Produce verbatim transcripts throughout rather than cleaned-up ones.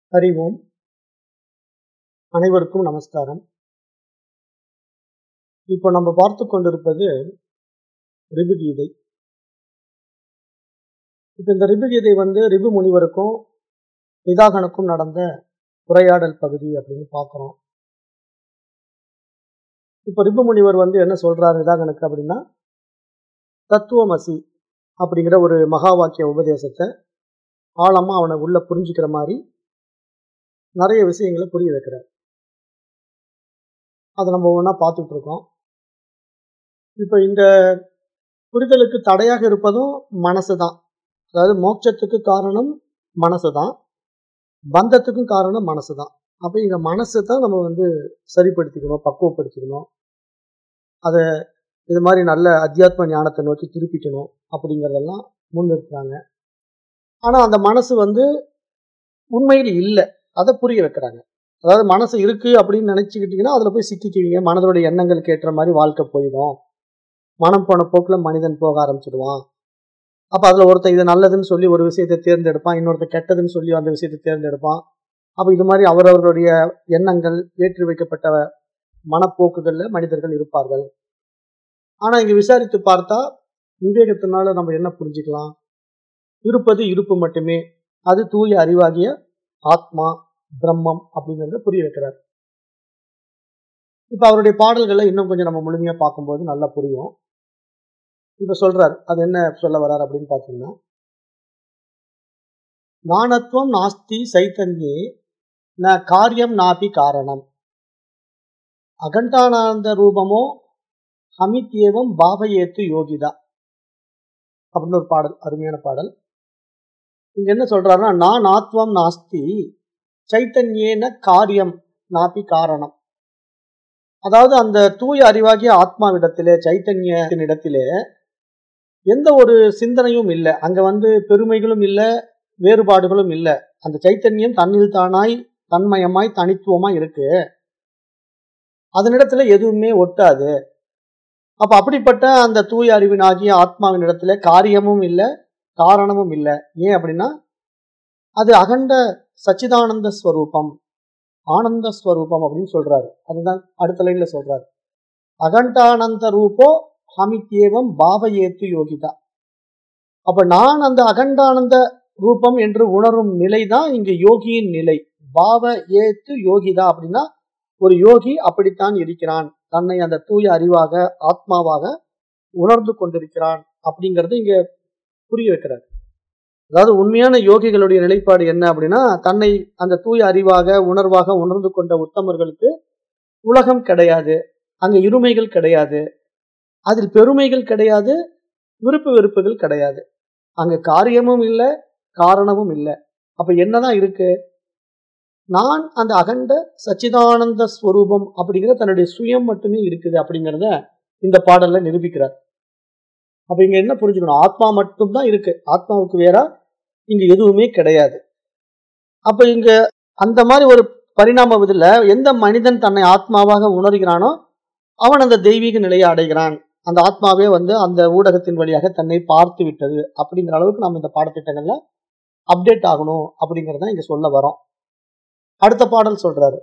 அறிவோம். அனைவருக்கும் நமஸ்காரம். இப்போ நம்ம பார்த்து கொண்டிருப்பது ரிபுகீதை. இப்போ இந்த ரிபுகீதை வந்து ரிபு முனிவருக்கும் நிதாகனுக்கும் நடந்த உரையாடல் பகுதி அப்படின்னு பார்க்குறோம். இப்போ ரிபு முனிவர் வந்து என்ன சொல்றாரு நிதாகனுக்கு அப்படின்னா, தத்துவமசி அப்படிங்கிற ஒரு மகா வாக்கிய உபதேசத்தை ஆழமா அவனை உள்ள புரிஞ்சுக்கிற மாதிரி நிறைய விஷயங்களை புரிய வைக்கிறார். அதை நம்ம ஒவ்வொன்றா பார்த்துட்டு இருக்கோம். இப்போ இந்த புரிதலுக்கு தடையாக இருப்பதும் மனசு தான். அதாவது மோட்சத்துக்கு காரணம் மனசு தான், பந்தத்துக்கும் காரணம் மனசு தான். அப்போ இங்க மனசு தான் நம்ம வந்து சரிப்படுத்திக்கணும், பக்குவப்படுத்திக்கணும், அதை இது மாதிரி நல்ல அத்தியாத்ம ஞானத்தை நோக்கி திருப்பிக்கணும் அப்படிங்கிறதெல்லாம் முன்னிறுத்துறாங்க. ஆனா அந்த மனசு வந்து உண்மையில் இல்லை, அதை புரிய வைக்கிறாங்க. அதாவது மனசு இருக்கு அப்படின்னு நினைச்சுக்கிட்டீங்கன்னா அதுல போய் சிக்கிக்குவீங்க. மனதோடைய எண்ணங்களுக்கு ஏற்ற மாதிரி வாழ்க்கை போயிடும். மனம் போன போக்குல மனிதன் போக ஆரம்பிச்சிடுவான். அப்ப அதுல ஒருத்தன் இது நல்லதுன்னு சொல்லி ஒரு விஷயத்தை தேர்ந்தெடுப்பான், இன்னொருத்தர் கெட்டதுன்னு சொல்லி அந்த விஷயத்தை தேர்ந்தெடுப்பான். அப்ப இது மாதிரி அவரவர்களுடைய எண்ணங்கள் ஏற்றி வைக்கப்பட்ட மனப்போக்குகள்ல மனிதர்கள் இருப்பார்கள். ஆனா இங்க விசாரித்து பார்த்தா விவேகத்தினால நம்ம என்ன புரிஞ்சுக்கலாம்? இருப்பது இருப்பு மட்டுமே, அது தூய அறிவாகிய ஆத்மா பிரம்மம் அப்படிங்கறத புரிய வைக்கிறார். இப்ப அவருடைய பாடல்களை இன்னும் கொஞ்சம் நம்ம முழுமையா பார்க்கும்போது நல்லா புரியும். இப்ப சொல்றார், அது என்ன சொல்ல வர்றார் அப்படின்னு பாத்தீங்கன்னா, நாணத்துவம் நாஸ்தி சைத்தன்யே ந காரியம் நாபி காரணம் அகண்டானந்த ரூபமோ ஹமித்யேவம் பாவயேத்து யோகிதா அப்படின்னு ஒரு பாடல், அருமையான பாடல். இங்க என்ன சொல்றாருன்னா, நான் ஆத்வம் நாஸ்தி சைத்தன்யேன காரியம் நாபி காரணம். அதாவது அந்த தூய அறிவாகிய ஆத்மாவிடத்திலே, சைத்தன்யத்தின் இடத்திலே எந்த ஒரு சிந்தனையும் இல்லை. அங்க வந்து பெருமைகளும் இல்லை, வேறுபாடுகளும் இல்லை. அந்த சைத்தன்யம் தன்னில் தானாய் தன்மயமாய் தனித்துவமாய் இருக்கு. அதனிடத்துல எதுவுமே ஒட்டாது. அப்ப அப்படிப்பட்ட அந்த தூய அறிவினாகிய ஆத்மாவின் இடத்துல காரியமும் இல்லை, காரணமும் இல்லை. ஏன் அப்படின்னா அது அகண்ட சச்சிதானந்த ஸ்வரூபம், ஆனந்த ஸ்வரூபம் அப்படின்னு சொல்றாரு. அதுதான் அடுத்த லைன்ல சொல்றாரு, அகண்டானந்த ரூபோ ஹமித்யேவம் பாவயேத்து யோகிதா. அப்ப நான் அந்த அகண்டானந்த ரூபம் என்று உணரும் நிலைதான் இங்கு யோகியின் நிலை. பாவ ஏத்து யோகிதா அப்படின்னா ஒரு யோகி அப்படித்தான் இருக்கிறான், தன்னை அந்த தூய அறிவாக ஆத்மாவாக உணர்ந்து கொண்டிருக்கிறான் அப்படிங்கறது இங்க புரிய வைக்கிறார். அதாவது உண்மையான யோகிகளுடைய நிலைப்பாடு என்ன அப்படின்னா, தன்னை அந்த தூய அறிவாக உணர்வாக உணர்ந்து கொண்ட உத்தமர்களுக்கு உலகம் கிடையாது, அங்க இருமைகள் கிடையாது, அதில் பெருமைகள் கிடையாது, விருப்பு வெறுப்புகள் கிடையாது, அங்க காரியமும் இல்லை, காரணமும் இல்லை. அப்ப என்னதான் இருக்கு? நான் அந்த அகண்ட சச்சிதானந்த ஸ்வரூபம் அப்படிங்கிற தன்னுடைய சுயம் மட்டுமே இருக்குது அப்படிங்கிறத இந்த பாடல்ல நிரூபிக்கிறார். அப்ப இங்க என்ன புரிஞ்சுக்கணும்? ஆத்மா மட்டும்தான் இருக்கு, ஆத்மாவுக்கு வேற இங்க எதுவுமே கிடையாது. அப்ப இங்க அந்த மாதிரி ஒரு பரிணாம விதில எந்த மனிதன் தன்னை ஆத்மாவாக உணர்கிறானோ அவன் அந்த தெய்வீக நிலையை அடைகிறான். அந்த ஆத்மாவே வந்து அந்த ஊடகத்தின் வழியாக தன்னை பார்த்து விட்டது அப்படிங்கிற அளவுக்கு நம்ம இந்த பாடத்திட்டங்கள்ல அப்டேட் ஆகணும் அப்படிங்கறத இங்க சொல்ல வரோம். அடுத்த பாடல் சொல்றாரு,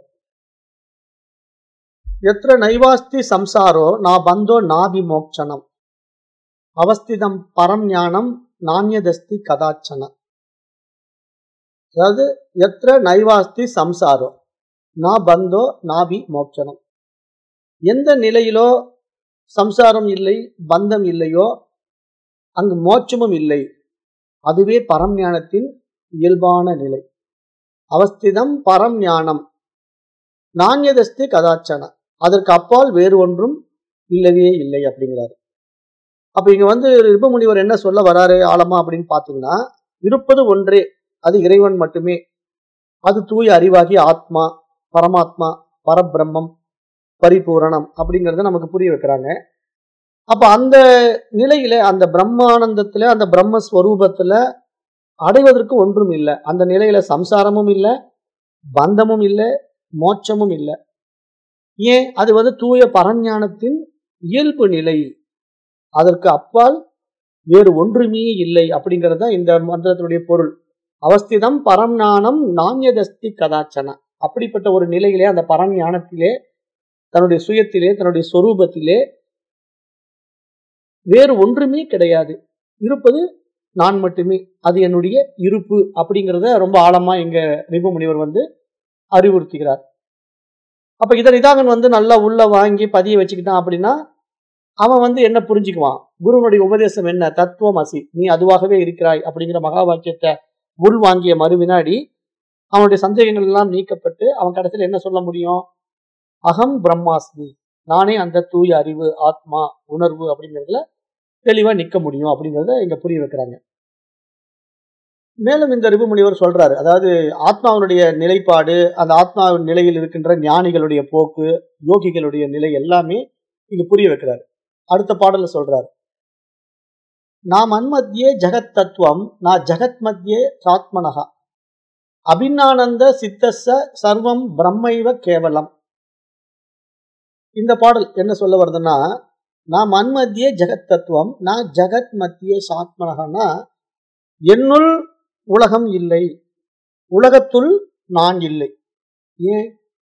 எத்ர நைவாஸ்தி சம்சாரோ நா பந்தோ நாபி மோக்ஷனம் அவஸ்திதம் பரம் ஞானம் நானியதஸ்தி கதாச்சன. அதாவது எத்ர நைவாஸ்தி சம்சாரோ நா பந்தோ நாபி மோக்ஷனம், எந்த நிலையிலோ சம்சாரம் இல்லை, பந்தம் இல்லையோ அங்கு மோட்சமும் இல்லை. அதுவே பரம் ஞானத்தின் இயல்பான நிலை. அவஸ்திதம் பரம் ஞானம் நானியதஸ்தி கதாச்சன, அதற்கு அப்பால் வேறு ஒன்றும் இல்லவே இல்லை அப்படிங்கிறாரு. அப்ப இங்க வந்து ரிபு முனிவர் என்ன சொல்ல வராரு ஆழமா அப்படின்னு பாத்தீங்கன்னா, இருப்பது ஒன்றே, அது இறைவன் மட்டுமே. அது தூய அறிவாகி ஆத்மா, பரமாத்மா, பரபிரம்மம், பரிபூரணம் அப்படிங்கறத நமக்கு புரிய வைக்கிறாங்க. அப்ப அந்த நிலையில, அந்த பிரம்மானந்தத்துல, அந்த பிரம்மஸ்வரூபத்துல அடைவதற்கு ஒன்றும் இல்லை. அந்த நிலையில சம்சாரமும் இல்லை, பந்தமும் இல்லை, மோட்சமும் இல்லை. ஏன்? அது வந்து தூய பரஞானத்தின் இயல்பு நிலை. அதற்கு அப்பால் வேறு ஒன்றுமே இல்லை அப்படிங்கறத இந்த மந்திரத்தினுடைய பொருள். அவஸ்திதம் பரம் ஞானம் நாண்யதஸ்தி கதாச்சன. அப்படிப்பட்ட ஒரு நிலையிலே, அந்த பரம் ஞானத்திலே, தன்னுடைய சுயத்திலே, தன்னுடைய சொரூபத்திலே வேறு ஒன்றுமே கிடையாது. இருப்பது நான் மட்டுமே. அது என்னுடைய இருப்பு அப்படிங்கிறத ரொம்ப ஆழமா இங்க ரிபு முனிவர் வந்து அறிவுறுத்துகிறார். அப்ப இதை நிதாகன் வந்து நல்லா உள்ள வாங்கி பதிய வச்சுக்கிட்டான் அப்படின்னா, அவன் வந்து என்ன புரிஞ்சுக்குவான்? குருவனுடைய உபதேசம் என்ன? தத்துவம் அசி, நீ அதுவாகவே இருக்கிறாய் அப்படிங்கிற மகா வாக்கியத்தை உள் வாங்கிய மறு வினாடி அவனுடைய சந்தேகங்கள் எல்லாம் நீக்கப்பட்டு அவன் கடைசியில் என்ன சொல்ல முடியும்? அகம் பிரம்மாஸ்மி, நானே அந்த தூய அறிவு, ஆத்மா, உணர்வு அப்படிங்கிறதுல தெளிவா நிக்க முடியும் அப்படிங்கிறத இங்க புரிய வைக்கிறாங்க. மேலும் இந்த ரிபு முனிவர் சொல்றாரு, அதாவது ஆத்மாவினுடைய நிலைப்பாடு, அந்த ஆத்மாவின் நிலையில் இருக்கின்ற ஞானிகளுடைய போக்கு, யோகிகளுடைய நிலை எல்லாமே இங்க புரிய வைக்கிறாரு. அடுத்த பாடல்ல சொல்றாரு, நான் மன்மத்தியே ஜகத் தத்துவம், நான் ஜகத் மத்தியே சாத்மனகா, அபிநானந்த சித்தஸ்ஸ சர்வம் பிரம்மைவ கேவலம். இந்த பாடல் என்ன சொல்ல வருதுன்னா, நான் மன்மத்தியே ஜெகத் தத்துவம், நான் ஜெகத் மத்தியே சாத்மனகனா, என்னுள் உலகம் இல்லை, உலகத்துள் நான் இல்லை. ஏன்?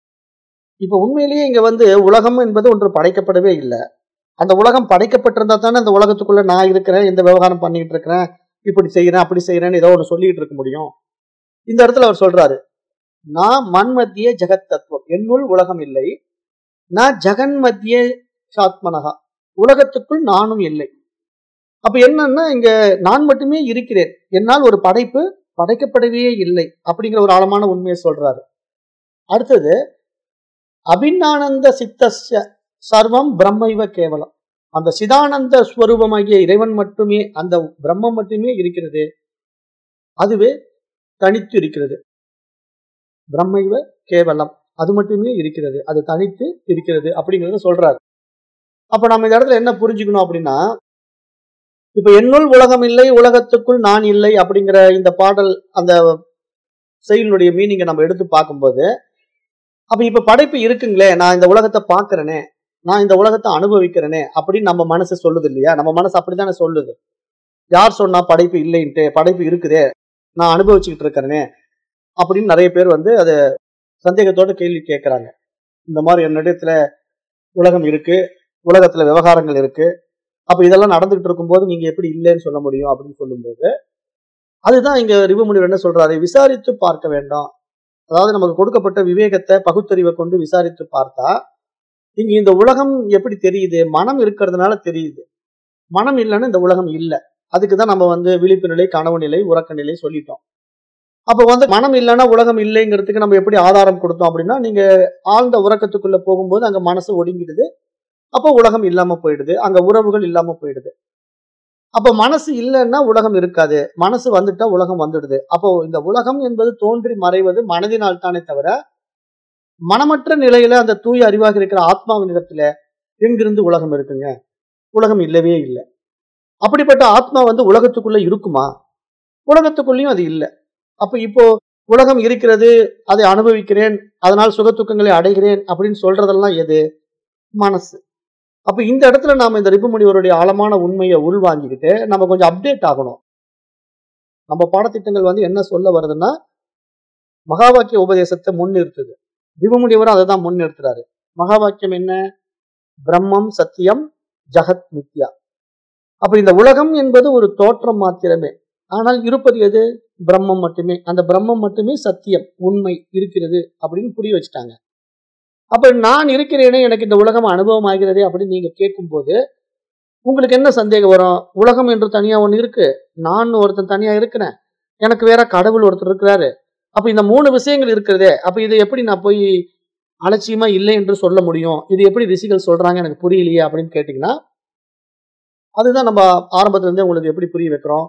இப்ப உண்மையிலேயே இங்க வந்து உலகம் என்பது ஒன்று படைக்கப்படவே இல்லை. அந்த உலகம் படைக்கப்பட்டிருந்தா தானே அந்த உலகத்துக்குள்ள நான் இருக்கிறேன், இந்த விவகாரம் பண்ணிக்கிட்டு இருக்கிறேன், இப்படி செய்யறேன் அப்படி செய்யறேன்னு ஏதோ ஒன்று சொல்லிட்டு இருக்க முடியும். இந்த இடத்துல அவர் சொல்றாரு, நான் மன்மத்தியே ஜெகத் தத்துவம், என்னுள் உலகம் இல்லை, நான் ஜெகன் மத்தியே சாத்மனகா, உலகத்துக்குள் நானும் இல்லை. அப்ப என்னன்னா, இங்க நான் மட்டுமே இருக்கிறேன், என்னால் ஒரு படைப்பு படைக்கப்படவே இல்லை அப்படிங்கிற ஒரு ஆழமான உண்மையை சொல்றாரு. அடுத்தது, அபிநானந்த சித்தஸ்ய சர்வம் பிரம்மைவ கேவலம், அந்த சிதானந்த ஸ்வரூபமாகிய இறைவன் மட்டுமே, அந்த பிரம்மம் மட்டுமே இருக்கிறது, அதுவே தனித்து இருக்கிறது. பிரம்மைவ கேவலம், அது மட்டுமே இருக்கிறது, அது தனித்து இருக்கிறது அப்படிங்கிறத சொல்றாரு. அப்ப நம்ம இந்த இடத்துல என்ன புரிஞ்சுக்கணும் அப்படின்னா, இப்ப என்னுள் உலகம் இல்லை, உலகத்துக்குள் நான் இல்லை அப்படிங்கிற இந்த பாடல், அந்த செயலுடைய மீனிங்கை நம்ம எடுத்து பார்க்கும்போது, அப்ப இப்ப படைப்பு இருக்குங்களே, நான் இந்த உலகத்தை பார்க்கிறேனே, நான் இந்த உலகத்தை அனுபவிக்கிறேனே அப்படின்னு நம்ம மனசு சொல்லுது இல்லையா? நம்ம மனசு அப்படித்தானே சொல்லுது. யார் சொன்னா படைப்பு இல்லைன்ட்டு? படைப்பு இருக்குதே, நான் அனுபவிச்சுக்கிட்டு இருக்கிறேனே அப்படின்னு நிறைய பேர் வந்து அதை சந்தேகத்தோட கேள்வி கேட்கிறாங்க. இந்த மாதிரி என்னிடத்துல உலகம் இருக்கு, உலகத்துல விவகாரங்கள் இருக்கு, அப்ப இதெல்லாம் நடந்துகிட்டு இருக்கும்போது நீங்க எப்படி இல்லைன்னு சொல்ல முடியும் அப்படின்னு சொல்லும்போது, அதுதான் இங்க ரிபு முனிவர் என்ன சொல்றாரு, விசாரித்து பார்க்க வேண்டாம். அதாவது நமக்கு கொடுக்கப்பட்ட விவேகத்தை, பகுத்தறிவை கொண்டு விசாரித்து பார்த்தா, இங்க இந்த உலகம் எப்படி தெரியுது? மனம் இருக்கிறதுனால தெரியுது. மனம் இல்லைன்னா இந்த உலகம் இல்லை. அதுக்குதான் நம்ம வந்து விழிப்பு நிலை, கனவு நிலை, உறக்க நிலை சொல்லிட்டோம். அப்ப வந்து மனம் இல்லைன்னா உலகம் இல்லைங்கிறதுக்கு நம்ம எப்படி ஆதாரம் கொடுத்தோம் அப்படின்னா, நீங்க ஆழ்ந்த உறக்கத்துக்குள்ள போகும்போது அங்க மனசு ஒடுங்கிடுது, அப்போ உலகம் இல்லாம போயிடுது, அங்க உறவுகள் இல்லாம போயிடுது. அப்ப மனசு இல்லைன்னா உலகம் இருக்காது, மனசு வந்துட்டா உலகம் வந்துடுது. அப்போ இந்த உலகம் என்பது தோன்றி மறைவது மனதினால் தானே தவிர, மனமற்ற நிலையில அந்த தூய அறிவாக இருக்கிற ஆத்மாவின் இடத்துல எங்கிருந்து உலகம் இருக்குங்க? உலகம் இல்லவே இல்லை. அப்படிப்பட்ட ஆத்மா வந்து உலகத்துக்குள்ள இருக்குமா? உலகத்துக்குள்ளயும் அது இல்லை. அப்ப இப்போ உலகம் இருக்கிறது, அதை அனுபவிக்கிறேன், அதனால் சுகத்துக்கங்களை அடைகிறேன் அப்படின்னு சொல்றதெல்லாம் எது? மனசு. அப்ப இந்த இடத்துல நாம இந்த ரிபு முனிவருடைய ஆழமான உண்மையை உள்வாங்கிக்கிட்டு நம்ம கொஞ்சம் அப்டேட் ஆகணும். நம்ம பாடத்திட்டங்கள் வந்து என்ன சொல்ல வருதுன்னா, மகா வாக்கிய உபதேசத்தை முன்னிறுத்துது. ரிபு முனிவரும் அதை தான் முன்னிறுத்துறாரு. மகா வாக்கியம் என்ன? பிரம்மம் சத்தியம், ஜகத் மித்யா. அப்ப இந்த உலகம் என்பது ஒரு தோற்றம் மாத்திரமே, ஆனால் இருப்பது எது? பிரம்மம் மட்டுமே. அந்த பிரம்மம் மட்டுமே சத்தியம், உண்மை இருக்கிறது அப்படின்னு புரிய வச்சுட்டாங்க. அப்ப நான் இருக்கிறேனே, எனக்கு இந்த உலகம் அனுபவம் ஆகிறதே அப்படின்னு நீங்க கேட்கும் போது உங்களுக்கு என்ன சந்தேகம் வரும்? உலகம் என்று தனியா ஒண்ணு இருக்கு, நான் ஒருத்தன் தனியா இருக்கிறேன், எனக்கு வேற கடவுள் ஒருத்தர் இருக்கிறாரு, அப்ப இந்த மூணு விஷயங்கள் இருக்கிறதே, அப்ப இதை எப்படி நான் போய் அலட்சியமா இல்லை என்று சொல்ல முடியும்? இது எப்படி ரிஷிகள் சொல்றாங்க எனக்கு புரியலையே அப்படின்னு கேட்டீங்கன்னா, அதுதான் நம்ம ஆரம்பத்துல இருந்தே உங்களுக்கு எப்படி புரிய வைக்கிறோம்.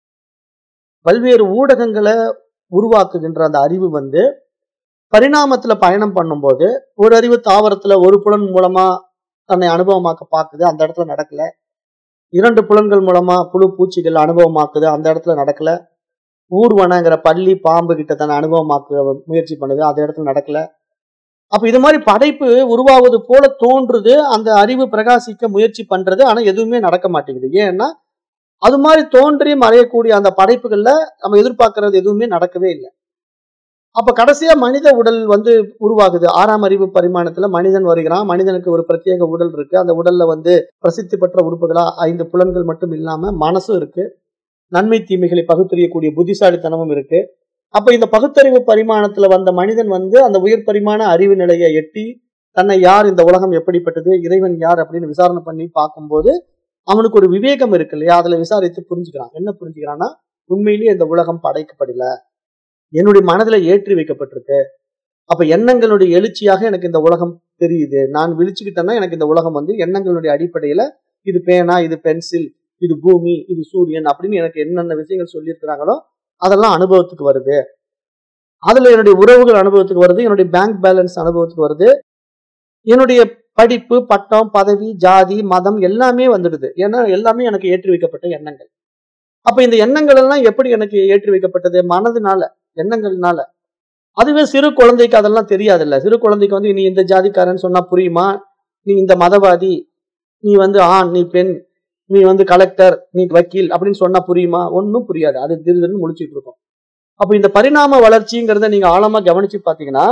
பல்வேறு ஊடகங்களை உருவாக்குகின்ற அந்த அறிவு வந்து பரிணாமத்துல பயணம் பண்ணும்போது, ஒரு அறிவு தாவரத்துல ஒரு புலன் மூலமா தன்னை அனுபவமாக்க பார்க்குது, அந்த இடத்துல நடக்கல. இரண்டு புலன்கள் மூலமா புழு பூச்சிகள் அனுபவமாக்குது, அந்த இடத்துல நடக்கல. ஊர்வனங்கிற பள்ளி பாம்பு கிட்ட தன்னை அனுபவமாக்க முயற்சி பண்ணுது, அந்த இடத்துல நடக்கல. அப்ப இது மாதிரி படைப்பு உருவாவது போல தோன்றுது, அந்த அறிவு பிரகாசிக்க முயற்சி பண்றது, ஆனா எதுவுமே நடக்க மாட்டேங்குது. ஏன்னா அது மாதிரி தோன்றி மறையக்கூடிய அந்த படைப்புகள்ல நம்ம எதிர்பார்க்கறது எதுவுமே நடக்கவே இல்லை. அப்ப கடைசியா மனித உடல் வந்து உருவாகுது. ஆறாம் அறிவு பரிமாணத்துல மனிதன் வருகிறான். மனிதனுக்கு ஒரு பிரத்யேக உடல் இருக்கு. அந்த உடல்ல வந்து பிரசித்தி பெற்ற உறுப்புகளா ஐந்து புலன்கள் மட்டும் இல்லாம மனசும் இருக்கு. நன்மை தீமைகளை பகுத்தறியக்கூடிய புத்திசாலித்தனமும் இருக்கு. அப்ப இந்த பகுத்தறிவு பரிமாணத்துல வந்த மனிதன் வந்து அந்த உயர் பரிமாண அறிவு நிலையை எட்டி தன்னை யார், இந்த உலகம் எப்படிப்பட்டது, இறைவன் யார் அப்படின்னு விசாரணை பண்ணி பார்க்கும்போது அவனுக்கு ஒரு விவேகம் இருக்கு இல்லையா, அதுல விசாரித்து புரிஞ்சுக்கிறான். என்ன புரிஞ்சுக்கிறான்னா, உண்மையிலேயே இந்த உலகம் படைக்கப்படல, என்னுடைய மனதில் ஏற்றி வைக்கப்பட்டிருக்கு. அப்ப எண்ணங்களுடைய எழுச்சியாக எனக்கு இந்த உலகம் தெரியுது. நான் விழிச்சுக்கிட்டேன்னா எனக்கு இந்த உலகம் வந்து எண்ணங்களுடைய அடிப்படையில இது பேனா, இது பென்சில், இது பூமி, இது சூரியன் அப்படின்னு எனக்கு என்னென்ன விஷயங்கள் சொல்லியிருக்கிறாங்களோ அதெல்லாம் அனுபவத்துக்கு வருது. அதுல என்னுடைய உறவுகள் அனுபவத்துக்கு வருது, என்னுடைய பேங்க் பேலன்ஸ் அனுபவத்துக்கு வருது, என்னுடைய படிப்பு, பட்டம், பதவி, ஜாதி, மதம் எல்லாமே வந்துடுது. ஏன்னா எல்லாமே எனக்கு ஏற்றி வைக்கப்பட்ட எண்ணங்கள். அப்ப இந்த எண்ணங்கள் எல்லாம் எப்படி எனக்கு ஏற்றி வைக்கப்பட்டது? மனதினால, எண்ணங்கள்னால. அதுவே சிறு குழந்தைக்கு அதெல்லாம் தெரியாதுல்ல. சிறு குழந்தைக்கு வந்து நீ இந்த ஜாதிக்காரன் சொன்னா புரியுமா, நீ இந்த மதவாதி, நீ வந்து ஆண், நீ பெண், நீ வந்து கலெக்டர், நீ வக்கீல் அப்படின்னு சொன்னா புரியுமா? ஒன்னும் புரியாது. அது திரு திருன்னு முழிச்சுட்டு இருக்கும். அப்ப இந்த பரிணாம வளர்ச்சிங்கிறத நீங்க ஆழமா கவனிச்சு பாத்தீங்கன்னா,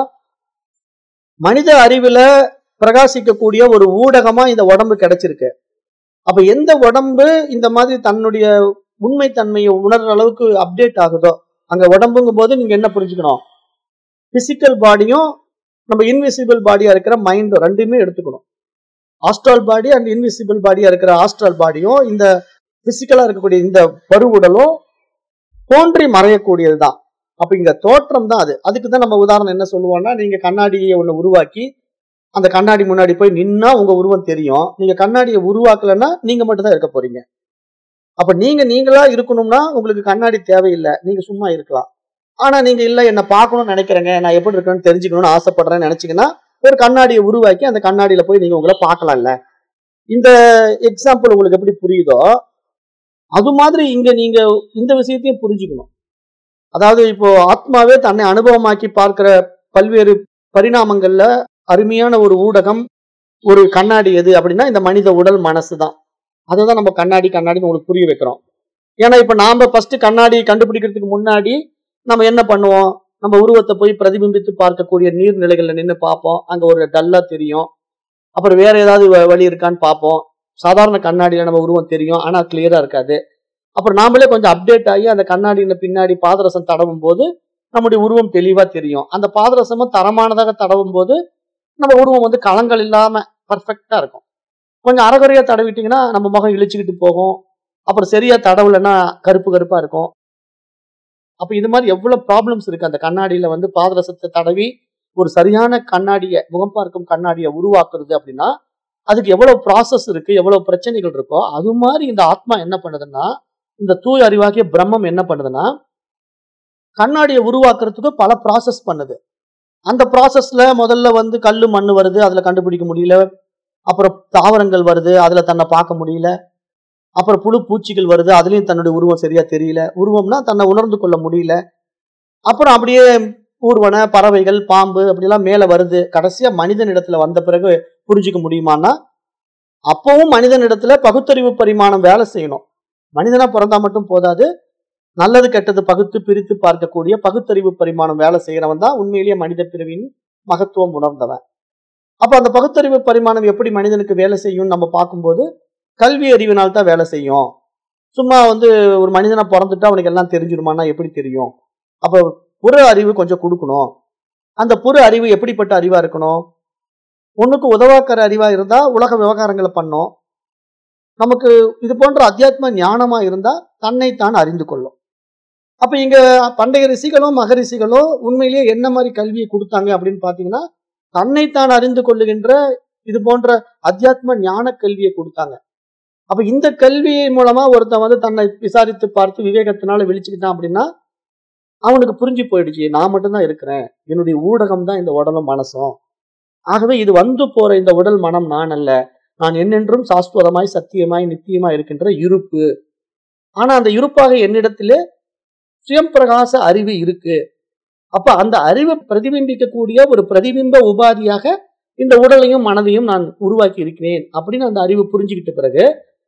மனித அறிவுல பிரகாசிக்கக்கூடிய ஒரு ஊடகமா இந்த உடம்பு கிடைச்சிருக்கு. அப்ப எந்த உடம்பு இந்த மாதிரி தன்னுடைய உண்மை தன்மையை உணர்ற அளவுக்கு அப்டேட் ஆகுதோ, அங்க உடம்புங்கும் போது நீங்க என்ன புரிஞ்சுக்கணும், பிசிக்கல் பாடியும் நம்ம இன்விசிபிள் பாடியா இருக்கிற மைண்டும் ரெண்டுமே எடுத்துக்கணும். ஆஸ்ட்ரல் பாடி அண்ட் இன்விசிபிள் பாடியா இருக்கிற ஆஸ்ட்ரல் பாடியும் இந்த பிசிக்கலா இருக்கக்கூடிய இந்த பருவுடலும் தோன்றி மறையக்கூடியதுதான். அப்ப இங்க தோற்றம் தான் அது. அதுக்குதான் நம்ம உதாரணம் என்ன சொல்லுவோம்னா, நீங்க கண்ணாடியை ஒண்ணு உருவாக்கி அந்த கண்ணாடி முன்னாடி போய் நின்னா உங்க உருவம் தெரியும். நீங்க கண்ணாடியை உருவாக்கலன்னா நீங்க மட்டும் தான் இருக்க போறீங்க. அப்ப நீங்க நீங்களா இருக்கணும்னா உங்களுக்கு கண்ணாடி தேவையில்லை, நீங்க சும்மா இருக்கலாம். ஆனா நீங்க இல்ல, என்ன பார்க்கணும்னு நினைக்கிறேங்க, நான் எப்படி இருக்கணும்னு தெரிஞ்சுக்கணும்னு ஆசைப்படுறேன்னு நினைச்சீங்கன்னா ஒரு கண்ணாடியை உருவாக்கி அந்த கண்ணாடியில போய் நீங்க உங்களை பார்க்கலாம்ல. இந்த எக்ஸாம்பிள் உங்களுக்கு எப்படி புரியுதோ அது மாதிரி இங்க நீங்க இந்த விஷயத்தையும் புரிஞ்சுக்கணும். அதாவது இப்போ ஆத்மாவே தன்னை அனுபவமாக்கி பார்க்கிற பல்வேறு பரிணாமங்கள்ல அருமையான ஒரு ஊடகம், ஒரு கண்ணாடி எது அப்படின்னா இந்த மனித உடல், மனசு தான். அதுதான் நம்ம கண்ணாடி கண்ணாடின்னு உங்களுக்கு புரிய வைக்கிறோம். ஏன்னா இப்ப நாம ஃபர்ஸ்ட் கண்ணாடி கண்டுபிடிக்கிறதுக்கு முன்னாடி நம்ம என்ன பண்ணுவோம், நம்ம உருவத்தை போய் பிரதிபிம்பித்து பார்க்கக்கூடிய நீர்நிலைகள்ல நின்று பார்ப்போம். அங்க ஒரு டல்லா தெரியும். அப்புறம் வேற ஏதாவது வழி இருக்கான்னு பார்ப்போம். சாதாரண கண்ணாடியில நம்ம உருவம் தெரியும், ஆனா கிளியரா இருக்காது. அப்புறம் நாமளே கொஞ்சம் அப்டேட் ஆகி அந்த கண்ணாடியில பின்னாடி பாதரசம் தடவும் போது நம்முடைய உருவம் தெளிவா தெரியும். அந்த பாதரசமும் தரமானதாக தடவும் போது நம்ம உருவம் வந்து களங்கள் இல்லாம பர்ஃபெக்டா இருக்கும். கொஞ்சம் அறகுறையா தடவிட்டீங்கன்னா நம்ம முகம் இழிச்சுக்கிட்டு போகும். அப்புறம் சரியா தடவுலன்னா கருப்பு கருப்பா இருக்கும். அப்ப இது மாதிரி எவ்வளவு ப்ராப்ளம்ஸ் இருக்கு. அந்த கண்ணாடியில வந்து பாதரசத்தை தடவி ஒரு சரியான கண்ணாடிய, முகம் பார்க்கும் கண்ணாடியை உருவாக்குறது அப்படின்னா அதுக்கு எவ்வளவு ப்ராசஸ் இருக்கு, எவ்வளவு பிரச்சனைகள் இருக்கோ அது மாதிரி இந்த ஆத்மா என்ன பண்ணுதுன்னா, இந்த தூய அறிவாகிய பிரம்மம் என்ன பண்ணுதுன்னா கண்ணாடியை உருவாக்குறதுக்கு பல ப்ராசஸ் பண்ணுது. அந்த ப்ராசஸ்ல முதல்ல வந்து கல்லு மண்ணு வருது, அதுல கண்டுபிடிக்க முடியல. அப்புறம் தாவரங்கள் வருது, அதுல தன்னை பார்க்க முடியல. அப்புறம் புழு பூச்சிகள் வருது, அதுலயும் தன்னுடைய உருவம் சரியா தெரியல. உருவம்னா தன்னை உணர்ந்து கொள்ள முடியல. அப்புறம் அப்படியே ஊர்வன, பறவைகள், பாம்பு அப்படிலாம் மேல வருது. கடைசியா மனிதனிடத்துல வந்த பிறகு புரிஞ்சுக்க முடியுமான்னா, அப்பவும் மனிதனிடத்துல பகுத்தறிவு பரிமாணம் வேலை செய்யணும். மனிதனா பிறந்தா மட்டும் போதாது, நல்லது கெட்டது பகுத்து பிரித்து பார்க்கக்கூடிய பகுத்தறிவு பரிமாணம் வேலை செய்யறவன் தான் உண்மையிலேயே மனித பிரிவின் மகத்துவம் உணர்ந்தவன். அப்ப அந்த பகுத்தறிவு பரிமாணம் எப்படி மனிதனுக்கு வேலை செய்யும் நம்ம பார்க்கும்போது, கல்வி அறிவினால் தான் வேலை செய்யும். சும்மா வந்து ஒரு மனிதனை பிறந்துட்டா அவனுக்கு எல்லாம் தெரிஞ்சிருமானா எப்படி தெரியும்? அப்ப புற அறிவு கொஞ்சம் கொடுக்கணும். அந்த புற அறிவு எப்படிப்பட்ட அறிவா இருக்கணும்? ஒண்ணுக்கு உதவாக்கிற அறிவா இருந்தா உலக விவகாரங்களை பண்ணும். நமக்கு இது போன்ற அத்தியாத்ம ஞானமா இருந்தா தன்னைத்தான் அறிந்து கொள்ளும். அப்ப இங்க பண்டைய ரிஷிகளும் மகரிஷிகளும் உண்மையிலேயே என்ன மாதிரி கல்வியை கொடுத்தாங்க அப்படின்னு பாத்தீங்கன்னா, தன்னைத்தான் அறிந்து கொள்ளுகின்ற இது போன்ற அத்தியாத்ம ஞான கல்வியை கொடுத்தாங்க. அப்ப இந்த கல்வி மூலமா ஒருத்தன் வந்து தன்னை விசாரித்து பார்த்து விவேகத்தினால விழிச்சுக்கிட்டான் அப்படின்னா அவனுக்கு புரிஞ்சு போயிடுச்சு, நான் மட்டும்தான் இருக்கிறேன், என்னுடைய ஊடகம் தான் இந்த உடலும் மனசும். ஆகவே இது வந்து போற இந்த உடல் மனம் நான் அல்ல, நான் என்னென்றும் சாஸ்வதமாய் சத்தியமாய் நித்தியமாய் இருக்கின்ற இருப்பு. ஆனா அந்த இருப்பாக என்னிடத்திலே சுயம் பிரகாச அறிவு இருக்கு. அப்ப அந்த அறிவை பிரதிபிம்பிக்கக்கூடிய ஒரு பிரதிபிம்ப உபாதியாக இந்த உடலையும் மனதையும் நான் உருவாக்கி இருக்கிறேன் அப்படின்னு அந்த அறிவு புரிஞ்சுக்கிட்ட பிறகு